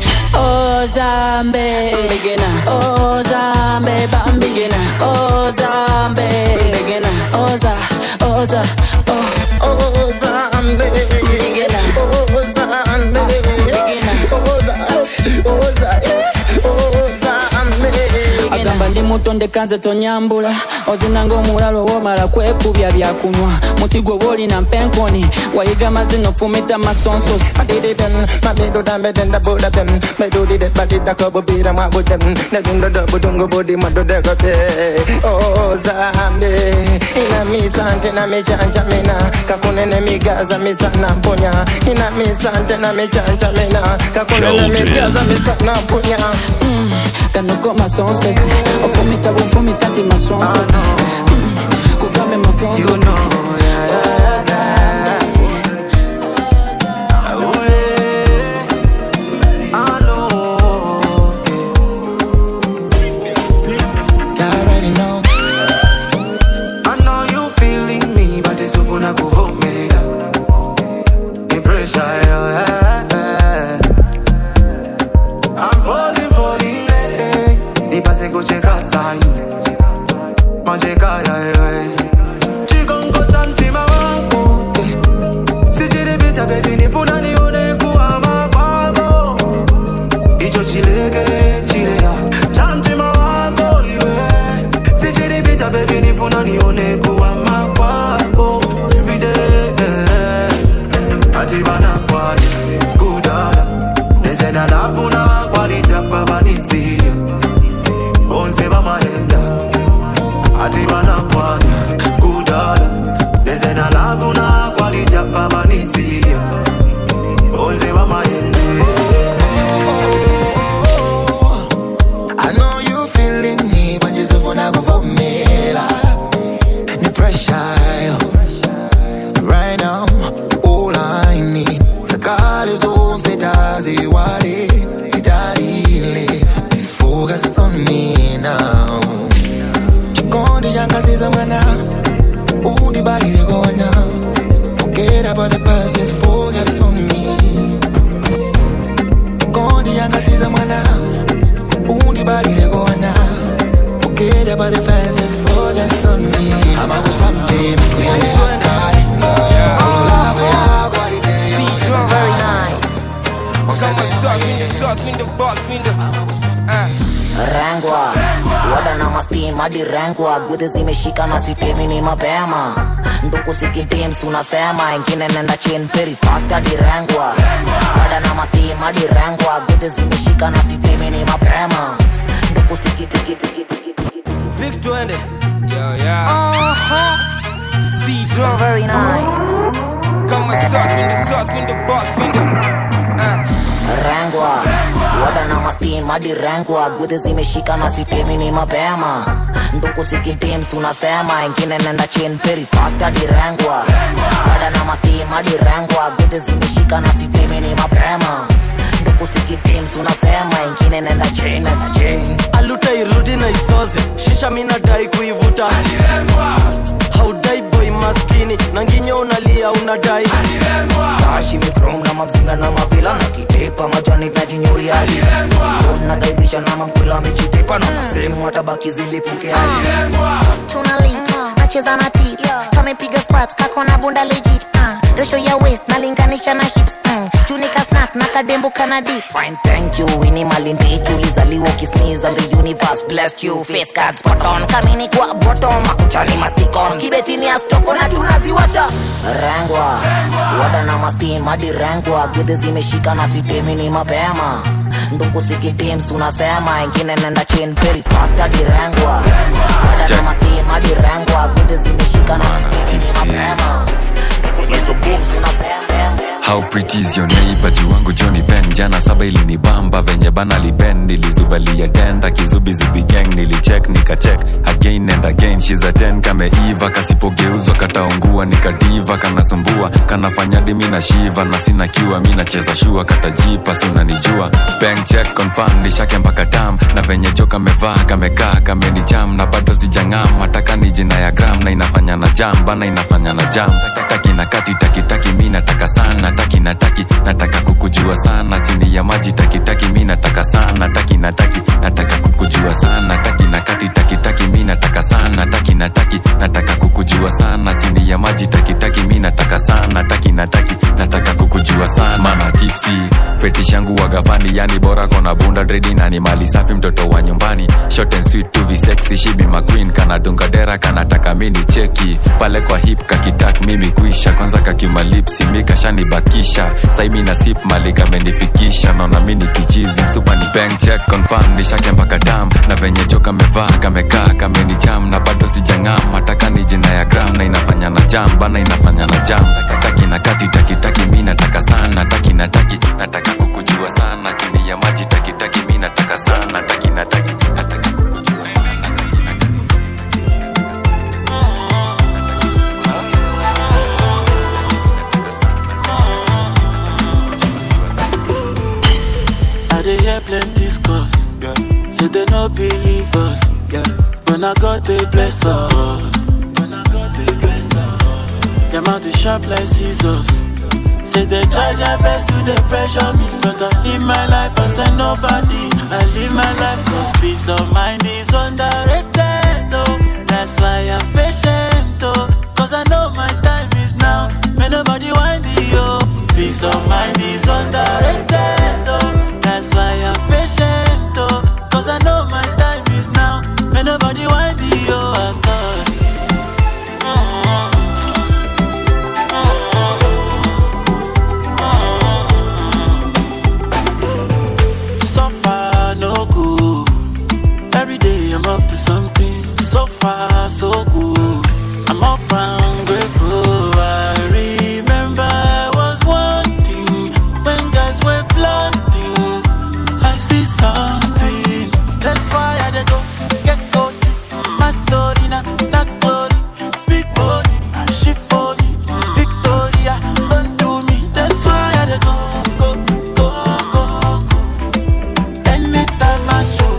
Ozambe Ozambe bambigina Ozambe Oza Ozambe Agamba ndi mutonde kanze tonyambula ozinanga omulalo womala kwekubya byakunywa muti gwe bolina mpenkoni wayiga mazino fumita masonso adididen mabido dambedenda budabem medudide badida kabubira mabudem nedundo dobudungo budi madodegote oh zambe ina misante na mechanja mena kakunene migaza misana mponya ina misante na mechanja mena kakunene migaza misana mponya kanoko masonso ofumita bufumi santi masonso kugame makonso you know Gute zimeshika na sitemi ni mapema nduku sikidims unasema ingine nenda chain very fast hadi rangwa bada na mastim hadi rangwa gute zimeshika na sitemi ni mapema nduku sikitiki Victor ende C-Drum very nice come with sauce mean the boss mean the rangwa wada na mastim hadi rangwa gute zimeshika na sitemi ni mapema nduku sikidims unasema ingine nenda chain very fast hadi rangwa bada na mastim hadi rangwa gute zimeshika na sitemi ni mapema nduku sikidims unasema ingine nenda chain aluta irudi na isoze shisha mina dai kuivuta haudai boy maskini na nginyo unalia unadai Tashi mikrom na mabzinga na mavila na kitepa majani najinyuri hadi so nagaidhisha na mambila mechitepa na nasemu watabaki zilipuke hadi tuna lips nacheza na tits kamepiga squats kako na bunda legit ratio ya waist nalinganisha na hips tunika snack na kadembo kana deep fine thank you wini malindi tulizaliwa kisneeze and the universe blessed you face cards spot on kamini kwa bottom makuchani masticons kibetini astoko na tunaziwasha rangwa wada na mastim hadi rangwa gudhe zimeshika na sitemi ni mapema nduku sikidims unasema ingine nenda chain very fast hadi rangwa wada na mastim hadi rangwa gudhe zimeshika na sitemi ni mapema How pretty is your neighbor jiwangu Johnny Ben jana saba ilinibamba venye bana liben nilizubalia denda kizubi gang nilicheck nikacheck again and again she's a 10 kameiva kasipogeuzwa kataungua nikadiva kanasumbua kanafanya dimi na shiva na sina kiwa mimi nacheza shua katajipa si unanijua bank check confirm nishake mpaka tam na venye joka mevaa kamekaa kamenicham na bado sijangam nataka ni jina ya gram na inafanya na jam bana inafanya na jam taki na kati taki mimi nataka sana nataka kukujua sana chini ya maji taki mimi nataka sana nataka kukujua sana taki na kati mimi nataka sana nataka kukujua sana chini ya maji taki mimi nataka sana nataka kukujua sana mana tipsi fetish yangu wagafani yani bora kona bunda dredi na ni mali safi mtoto wa nyumbani short and sweet to be sexy she be my queen kana dunga dera kana taka mini cheki pale kwa hip kakitak mimi kuisha kwanza kakimalipsi mika shani bakisha sai mimi na sip mali kamenifikisha naona mini kichizi msupa ni bank check confirm nishake mpaka dam na venye choka mevaa kamekaa kameni jam na bado sijangam nataka ni jina ya gram na inafanya na jam bana inafanya na jam taki na kati taki mimi nataka sana taki nataka kukujua sana chini ya maji taki mimi nataka sana taki nataka kukujua sana I dey hear plenty scores. Say they no believe us. When I got they bless us. Their mouth is sharp like scissors. Say they try their best to they pressure me, but I live my life as a nobody. I live my life cause peace of mind is underrated, oh. That's why I'm patient, oh. Cause I know my time is now. May nobody wind me, oh. Peace of mind is underrated, oh. That's why I'm patient, oh. Cause I know my time is now. May nobody wind me, oh. I'm up to something, so far so good. I'm up and grateful. I remember I was wanting when guys were flaunting. I see something, that's why I dey go get caught. My story not glory, big body, she for me, Victoria, undo me. That's why I dey go. Anytime I show.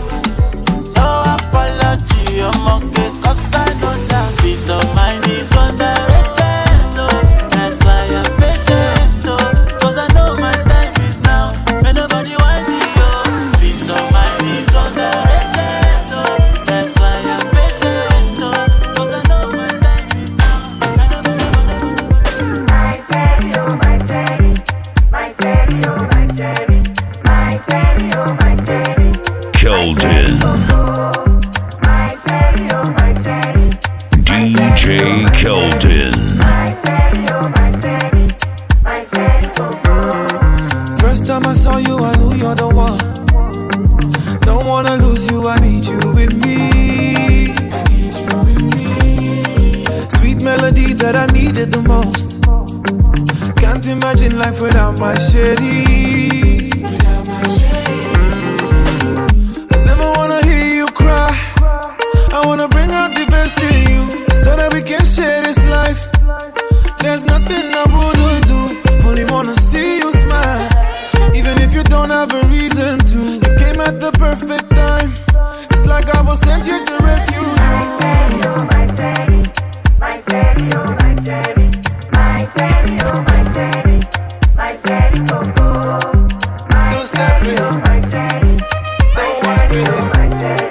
I'm okay, cause I know that peace of mind is underrated, oh. That's why I'm patient, oh. Cause I know my time is now. May nobody wind me, oh. Peace of mind is underrated, oh. That's why I'm patient, oh. Cause I know my time is now. May nobody wind me, oh. My daddy, my daddy, oh my daddy, my daddy, oh my daddy. Keldon. DJ Keldon. First time I saw you, I knew you're the one. Don't wanna lose you, I need you with me. Sweet melody that I needed the most. Can't imagine life without my shady. I never wanna hear you cry. I wanna bring out the best in you, so that we can share this life. There's nothing I wouldn't do. Only wanna see you smile, even if you don't have a reason to. You came at the perfect time. It's like I was sent here to rescue you. My daddy, my daddy, oh my daddy, my daddy, oh my daddy, my daddy, oh oh. Don't step in, my daddy, don't wipe it, my daddy.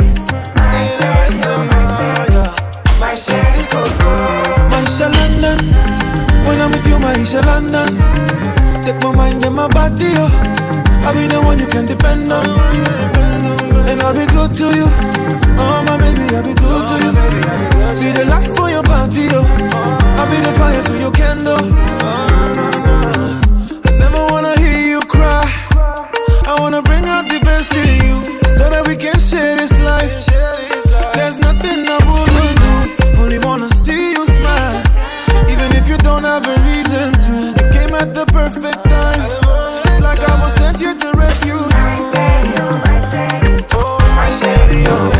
Maisha London, when I'm with you, Maisha London. Take my mind and my body, oh. I'll be the one you can depend on, and I'll be good to you. Oh my baby, I'll be good to you. Be the light for your body, oh. I'll be the fire to your candle. I never wanna hear you cry. I wanna bring out the best in you, so that we can share this life. There's nothing I wouldn't do. Only wanna see you smile, even if you don't have a reason to. You came at the perfect time. It's like I was sent here to rescue you. Oh my shady,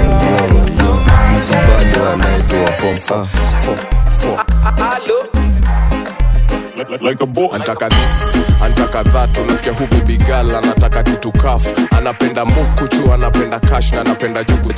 like a boss. Antaka this, antaka that, unasikia huku bigala, anataka tutukaf, anapenda mukuchu, anapenda cash na anapenda jugu.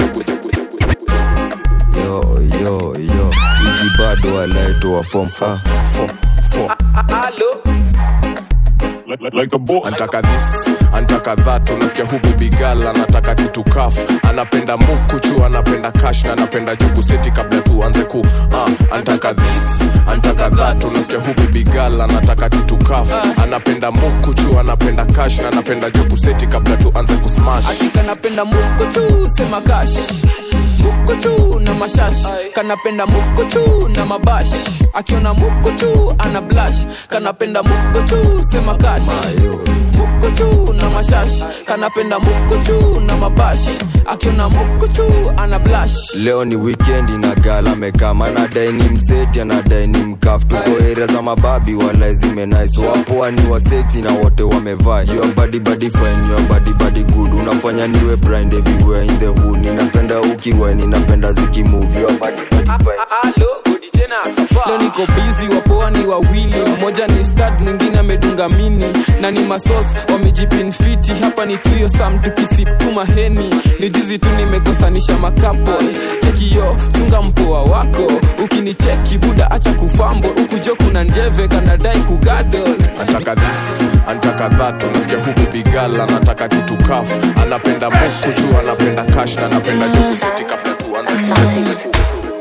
Yo, hizi bado anaitwa form 4. like a boss. Antaka this, antaka that, unasikia hu baby girl anataka tutukaf. Anapenda mukuchu, anapenda cash na anapenda jugu seti kabla tuanze ku. Antaka this, antaka that, unasikia hu baby girl anataka tutukaf. Anapenda mukuchu, anapenda cash na anapenda jugu seti kabla tuanze ku smash. Akika napenda mukuchu, sema cash. Mukuchu na mashash, kanapenda mukuchu na mabash. Akiona mukuchu ana blush, kanapenda mukuchu sema cash. Mukuchu na mashash, kanapenda mukuchu na mabash. Akiona mukuchu ana blush. Leo ni weekend na gala mekama, anadai ni mseti, anadai ni mkaf. Tuko area za mababi wala zime nice. Wapo ni waseti na wote wamevaa. Your body body fine, your body body good. Unafanya niwe blind everywhere in the hood. Ninapenda ukiwa, ninapenda ziki move. Your body body fine. Leo niko busy, wapoa ni wawili. Mmoja ni stud, mwingine amedunga mini. Na ni masos, wamejipinfiti. Hapa ni trio sam, tukisipuma heni. Ni jizi tu nimekosanisha makapo. Cheki yo, chunga mpoa wako. Ukinicheki buda acha kufambo. Ukujo kuna njeve, kanadai kugadol. Antaka this, antaka that, unasikia hu baby girl anataka tutukaf. Anapenda mukuchu, anapenda cash na anapenda jugu seti kabla tuanze ku.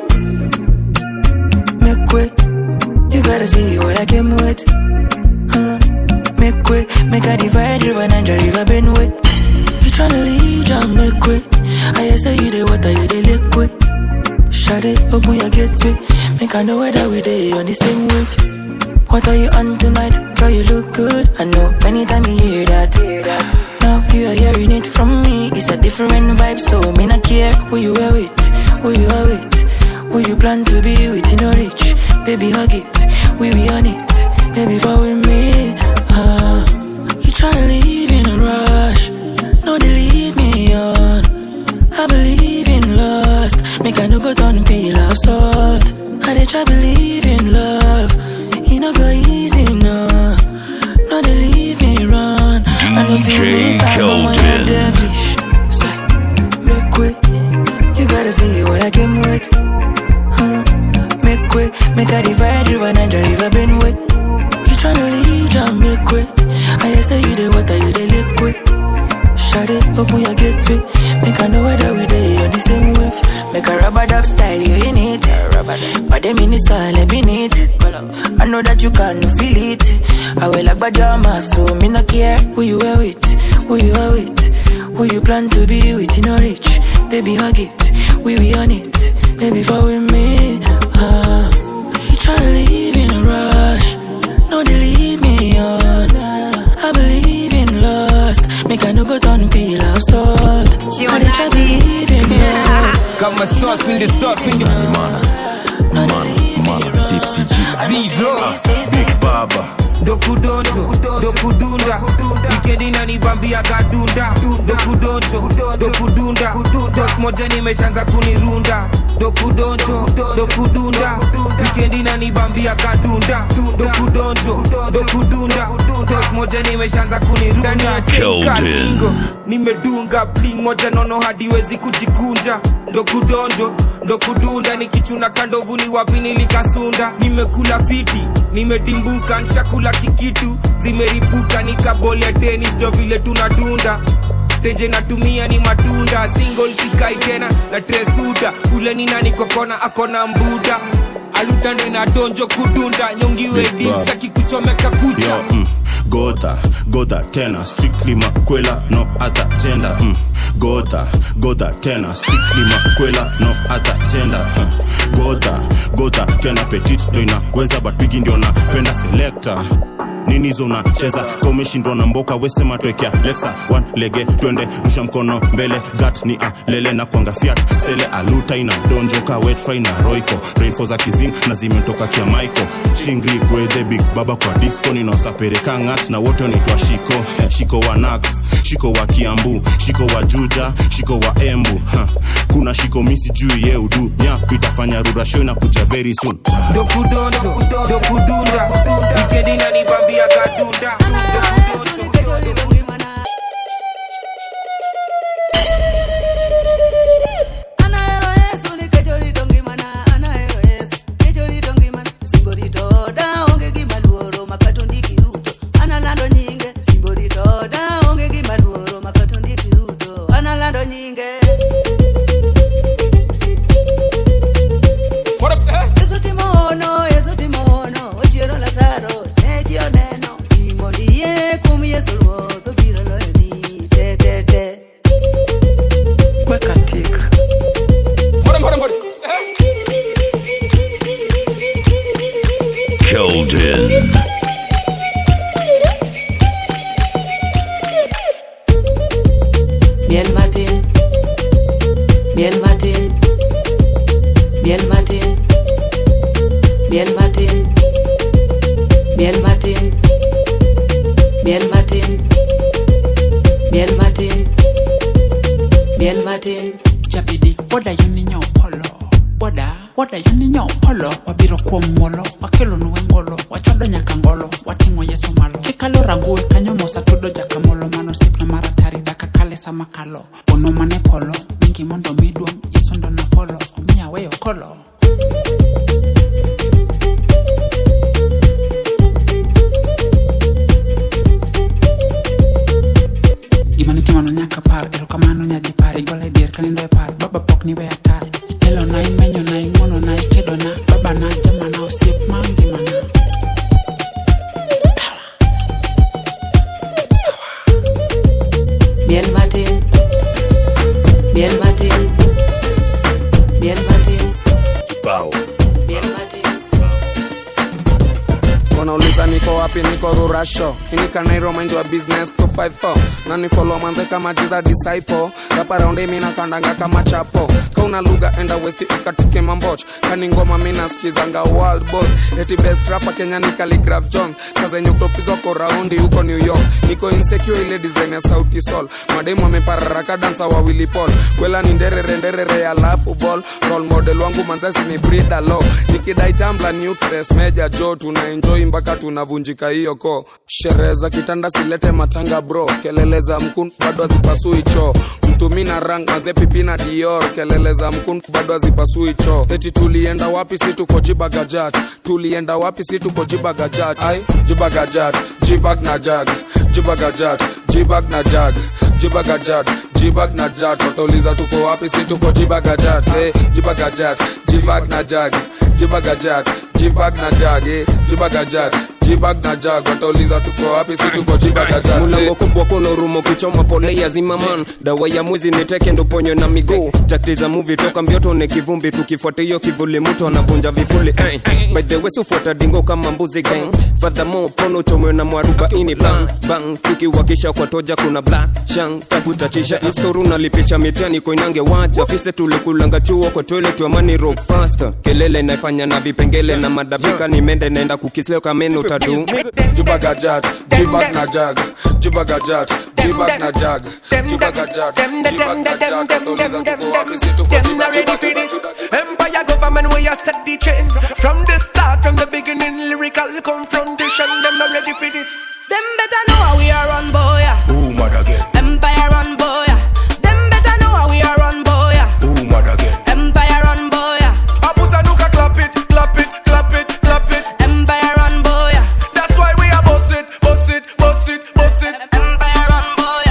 Make way, you gotta see what I came with. Make way, make a divide river and river been way. You tryna leave, jump, make way. I say you the water, you the liquid. Shut it, open your gateway. Make I know whether we day on the same wave. What are you on tonight? Girl, you look good. I know anytime you hear that. Now you are hearing it from me. It's a different vibe, so me not care who you are with, who you are with. Who you plan to be with, you know rich. Baby hug it, we be on it. Baby fall with me. You tryna leave in a rush. No, they leave me on. I believe in lust. Make I no go down and peel off salt. I they try believe in love. You know go easy no. No, they leave me run. DJ Keldon. Make way. You gotta see what I came with. Make way, make a divide river and river been way. You tryna leave, jump, make way. I say you the water, you the liquid. Shut it, open your gateway. Make I know whether we day on the same wave. Make a rubber dub style, you in it. But them in the style, I been it. I know that you can feel it. I will like pajama, so me no care who you are with, who you are with, who you plan to be with, you know rich. Baby hug it, we be on it. Baby fall with me. You tryna leave in a rush. No, they leave me on. I believe in lust. Make I no go down and peel off salt. I they try believe in love. Got my sauce in the sauce in the man, Tipsy G Zero Big Baba Dokudoncho, dokudunda Wikendi na nibambia gadunda Dokudoncho, dokudunda Tok moja nimeshanza kunirunda Dokudoncho, dokudunda Wikendi na nibambia gadunda Dokudoncho, dokudunda Tok moja nimeshanza kunirunda Ndani ya cheka singo Nimedunga bling moja nono hadiwezi kujikunja Dokudonjo, dokudunda Nikichuna kandovu ni wapi nilikasunda Nimekula fiti, nimedimbuka nshakula kikitu Zimeripuka nikabole tennis ndo vile tunadunda Tenje natumia ni matunda Single sikai tena na tresuda Ule ni nani kokona akona mbuda Alutande na donjo kudunda Nyongiwe dimstaki kuchomeka kucha Goda tena strictly makwela no other gender Goda tena strictly makwela no other gender Goda tena petit ndo inaweza but bigi ndio napenda selector Nini zona cheza komeshindwa na mboka wesema twekea Lexa one lege twende rusha mkono mbele gat ni lele na kwanga fiat sele aluta ina donjoka wet fry na roiko rainfall za kizing na zimetoka kia Michael chingri gwede big baba kwa disco ni nosapereka ngat na wote ni kwa shiko wa Nax shiko wa Kiambu shiko wa Juja shiko wa Embu kuna shiko misi juu ye udu nyap itafanya rura show na kuja very soon Dokudonjo dokudunda Wikendi na nibambia gadunda Simborito da onge gimaluoro makato ndikiruto analando nyinge Keldon. Bien Martin, bien Martin, bien Martin, bien Martin, bien Martin, bien Martin, bien Martin, bien Martin. Jabidi, what are you in your polo? What are you in your polo? Wabiro kwa mwolo, wakelo nuwengolo, wachodo nyakangolo, watingo yesu malo. Kikalo ragul, kanyomo satudo jakamolo, mano sip na maratari daka kale samakalo. Ono mane polo, mingi mondo midwom, yesu ndo na polo, omiya weyo kolo. Mano nyaka par, elo kamano nyadi par, igole dier kanindo e par, baba pok ni we atar. Elo na imenyo na ingono na ikedo na, baba na jama na osip mangi mana. Bien Martin, bien Martin, bien Martin, Bao. bien Martin. Wanauliza niko wapi, niko Rurasho. Inika Nairo mind your business 254. Nani follow manze kama Jesus disciple. Rapa round mina kandanga kama chapo. Kauna lugha enda west ikatuke mamboch. Kani ngoma mina skizanga world boss. Eti best rapper Kenya ni Calligraph Jones. Sasa nyuktopizwa kwa raundi huko New York. Niko insecure ile design ya Sauti Sol. Mademu wamepararaka dansa wa Willy Paul. Kwela ni nderere ya lafu ball. Role model wangu manzasi ni Brida Law. Nikidai tambla nutres meja jo. Tuna enjoy mpaka tunavunjika hiyo ko. Sherehe za kitanda silete matanga bro. Kelele za mkun bado hazipasui choo. Mtumina rang maze pipi na Dior. Kelele za mkun bado hazipasui choo. Eti tulienda wapi si tuko Jibagajat. Tulienda wapi si tuko Jibagajat. Ai Jibagajat, Jibag na jag. Jibagajat, Jibag na jag. Jibagajat, Jibag na jag. Watauliza tuko wapi si tuko Jibagajat. Jibagajat, Jibag na jag. Jibagajat, Jibag na jag. Jibagajat, Jibag na jag. Watauliza tuko wapi si tuko Jibagajat. Mulango kubwa kuna urumo kichoma pole ya zimaman. Dawa ya mwizi niteke ndo ponyo na miguu. Taktiza movie toka mbioto ne kivumbi. Tukifuata hiyo kivuli mtu anavunja vifuli. By the way sufuata dingo kama mbuzi gang. Furthermore pono chomwe na mwaruba ini bang bang. Tukiwakisha kwa toja kuna black shang. Takutachisha istoru nalipisha mitiani koinange waja. Fise tulikulanga chuo kwa toilet wa money rock faster. Kelele naifanya na vipengele na madabika ni mende naenda kukisleo kameno tadu. Jibagajat, Jibag na jag. Jibagajat, Jibag na jag. Jibagajat, Jibag na jag. Watauliza tuko wapi si tuko Jibagajat. Empire government where you set the trend. From the start, from the beginning, lyrical confrontation. Them not ready for this. Them better know how we are run, boy. Ooh, mother again. Empire run, boy. Them better know how we are run, boy. Ooh, mother again. Empire run, boy. Abusa nuka clap it, clap it, clap it, clap it. Empire run, boy. That's why we are boss it, boss it, boss it, boss it. Empire run, boy.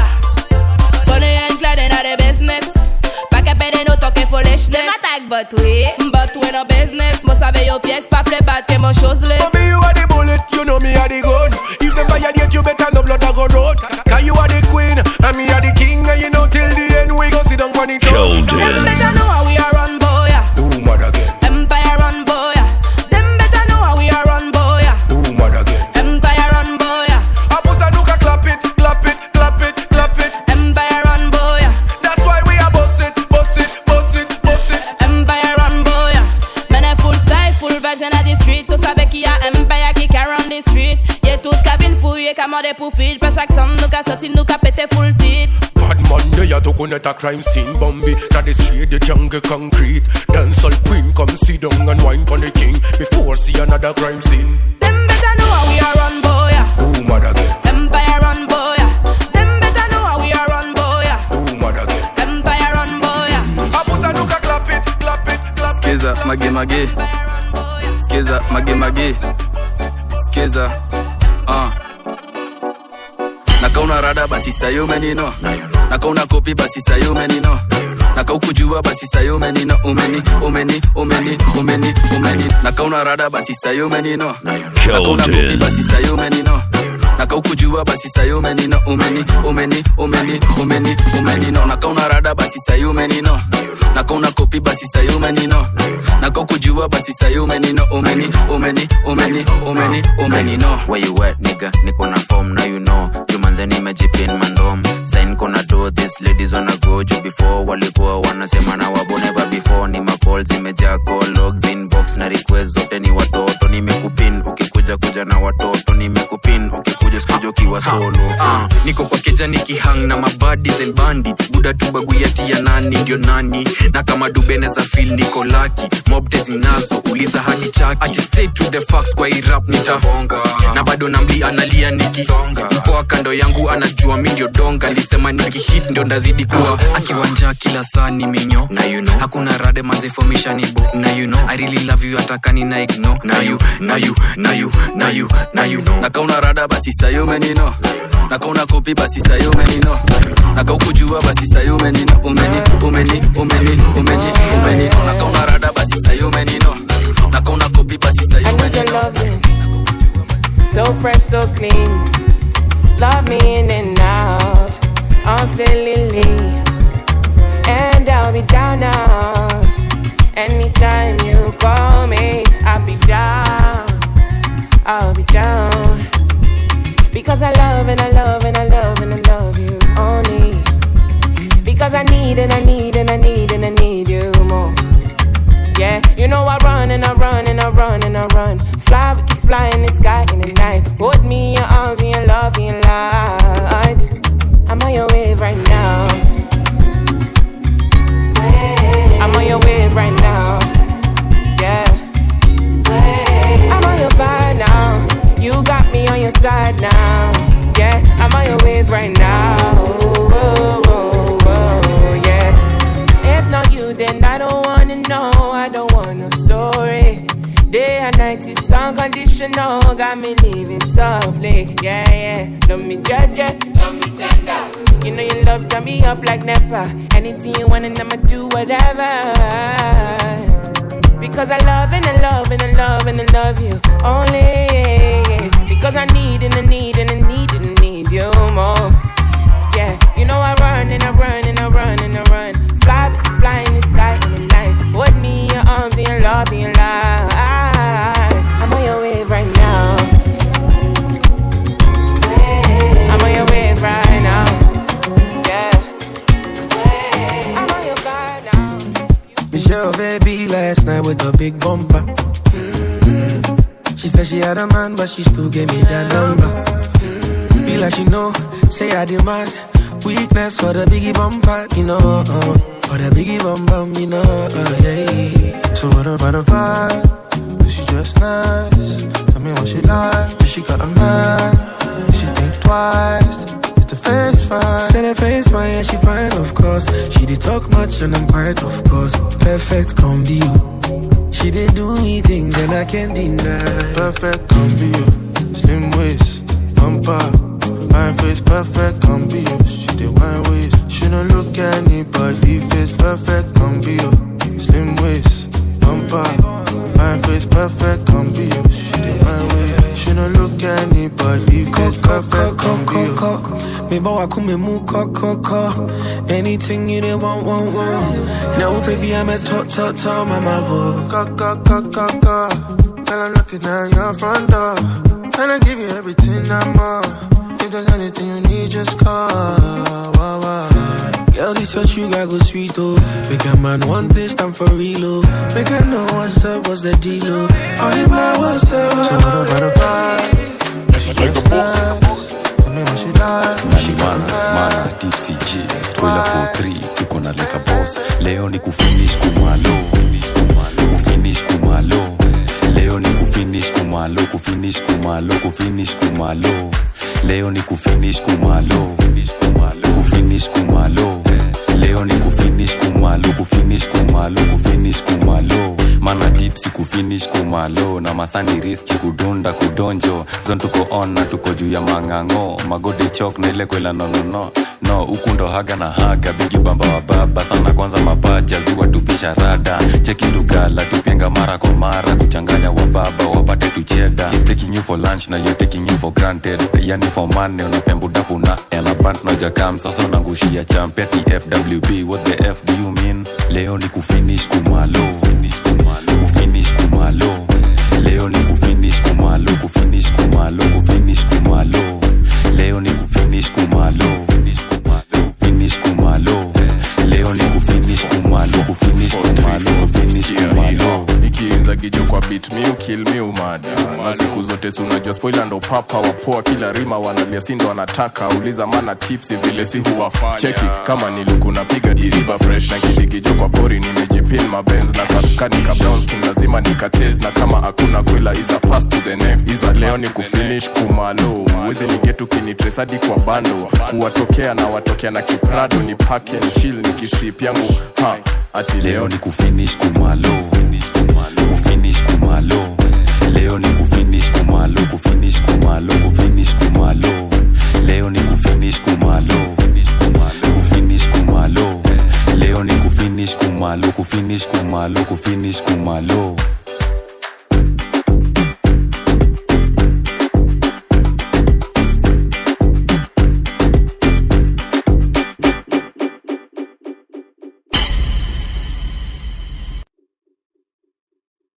Bonnie and Clyde in the business. Pack up and no talking foolishness. Them attack but we no business. Must have your pièce, pas play bad, que mon chose list. Mommy, you are the bullet, you know me are the gun. If them violate you, better no blood a go road. Cause you are the queen, and me are the king. And you know till the end we go sit down on the throne. Them better know how we are run, boy. Ooh, mother again. Empire run, boy. Them better know how we are run, boy. Ooh, mother again. Empire run, boy. Abusa nuka clap it, clap it, clap it, clap it. Empire run, boy. That's why we are boss it, boss it, boss it, boss it. Empire run, boy. Men a full style, full vibes in the street. Tu savais qu'il y a Empire qui carry on the street. Y'a toute cabine fouillée, commandé pour feed. Pas chaque somme, nous qu'a sorti, nous qu'a pété full tit. Bad Monday, you to connect a crime scene, Bambi. That the street, the jungle concrete. Dancehall queen, come sit down and wine for the king. Before see another crime scene. Them better know how we are run, boy. Ooh, mother again. Empire run, boy. Them better know how we are run, boy. Ooh, mother again. Empire run, boy. Abusa nuka clap it, clap it, clap it. Skiza, mage. Skiza, mage. Skiza, Nakauna rada basi sayo menino. Nakauna kopi basi sayo menino. Nakaukujua basi sayo menino. Umeni. Nakauna rada basi sayo menino. Nakauna kopi basi sayo menino. Nakaukujua basi sayo menino. Umeni. Nakauna rada basi sayo menino. Nakauna kopi basi sayo menino. Nakaukujua kujua basi sayo umenino umeni no. Where you at nigga, niko na form now you know. Jumanze nimejipin mandom. Sign kona do this ladies wanna go jo before walikuwa wanasema na wabone ba before ni macall zimejaa call logs inbox na request zote ni watoto nimekupin ukikuja kuja na watoto nimekupin ukikuja sikuja kiwa solo. Niko kwa keja nikihang na mabaddies and bandits buda tubaguyati ya nani ndio nani na kama dubene za feel niko lucky mob tezi nazo uliza hadi chaki I just straight to the facts kwa hii rap nitahonga na bado namli analia nikihonga mpoa kando yangu anajua mimi ndio donga lisema nikihit ndio ndazidi kuwa akiwanja kila saa ni minyo na you know hakuna rade manze formation ibo na you know I really love you atakani na ignore na you know na kauna rada basi sayo umenino na kauna kopi basi sayo umenino na kaukujua basi sayo umenino umeni na kauna rada basi sayo umenino na kauna kopi basi sayo umenino. So fresh, so clean. Love me in and out. I'm feeling lean. And I'll be down now. Anytime you call me, I'll be down. I'll be down. Because I love and I love and I love and I love you only. Because I need and I need and I need and I need you more. Yeah, you know I run and I run and I run and I run. Fly, we can fly in the sky in the night. Hold me in your arms and your love and your light. I'm on your wave right now. I'm on your wave right now. Yeah. I'm on your vibe now. You got me on your side now. Yeah, I'm on your wave right now. Yeah. If not you, then I don't wanna know. I don't want no story. Day and night is unconditional. Got me living softly. Yeah. Love me judge, love me tender. You know you love turn me up like Nepa. Anything you want and I'ma do whatever. Because I love and I love and I love and I love you only. Because I need and I need and I need and I need you more. Yeah, you know I run and I run and I run and I run. Fly in the sky in the night. Hold me in your arms and your love and your light. I'm on your wave right now. I'm on your wave right now. Yeah. I'm on your vibe now. Michelle baby last night with a big bumper. She said she had a man but she still gave me that number. Be like she know, say I demand. Weakness for the biggie bumper, you know. For the biggie bum bum, you know, yeah. So what about a vibe? Is she just nice? Tell me what she like. If she got a man, she think twice. Is the face fine? Said her face fine, yeah, she fine, of course. She did talk much and I'm quiet, of course. Perfect combi you. She did do me things and I can't deny. Perfect combi you. Slim waist, bumper. My face perfect combi you. She did wine waist. She don't look anybody face perfect combi you. Slim waist, bumper. My face perfect combi you. She did wine waist. She don't look anybody face perfect combi you. Me bow kume mu koko. Anything you did want. No baby I'm a top mama vo. Ka. Tell I'm looking at your front door. Tryna give you everything I'm more. If there's anything you need, just call. Girl, this your sugar go sweet, oh. Make a man want this, time for real, oh. Make a know what's up, what's the deal, oh. Oh, you know what's up, so what about a vibe? She just nice. Tell me what she like. She got mana Tipsy G spoiler for 3 tuko na like a boss. Leo ni kufinish kumalo. Leo ni kufinish kumalo. Leo ni kufinish kumalo. Leo ni kufinish kumalo. Mana Tipsy kufinish kumalo. Na masani riski kudunda kudonjo. Zon tuko on na tuko juu ya mangango. Magode chok na ile kwela no. No, ukundo haga na haga. Bigi bamba wa baba. Sana kwanza mapacha ziwa tupisha rada. Cheki lugala tupenga mara kwa mara. Kuchanganya wa baba wapate tucheda. He's taking you for lunch na you're taking you for granted. Yani for money unapembu dapu na ena band no jakam. Sasa unangushia champeti FWB. What the F do you mean? Leo ni kufinish kumalo. kufinish kumalo. Leo ni kufinish kumalo, kufinish kumalo, kufinish kumalo. Leo ni kufinish kumalo, kufinish kumalo. Leo ni kufinish kumalo, kufinish kumalo, kufinish kumalo. Nikiinza gijo kwa beat me you kill me umada. Na siku zote unajua spoiler ndo papa wapoa, kila rima wanalia sindo wanataka. Uliza mana tips vile si huwafanya. Cheki kama nilikuna piga diriba fresh na kidigijo kwa pori nimejipin mabenz na kanika brown skin lazima nikatest, na kama hakuna kwela iza pass to the next. Iza leo ni kufinish kumalo. Uwezi nigetu kinitrace hadi kwa bando. Kuwatokea na watokea na kiprado ni pack and chill nikisip yangu ha. Ati leo ni kufinish kumalo, kufinish kumalo. Leo ni kufinish kumalo, kufinish kumalo, kufinish kumalo. Leo ni kufinish kumalo, kufinish kumalo. Leo ni kufinish kumalo, kufinish kumalo, kufinish kumalo.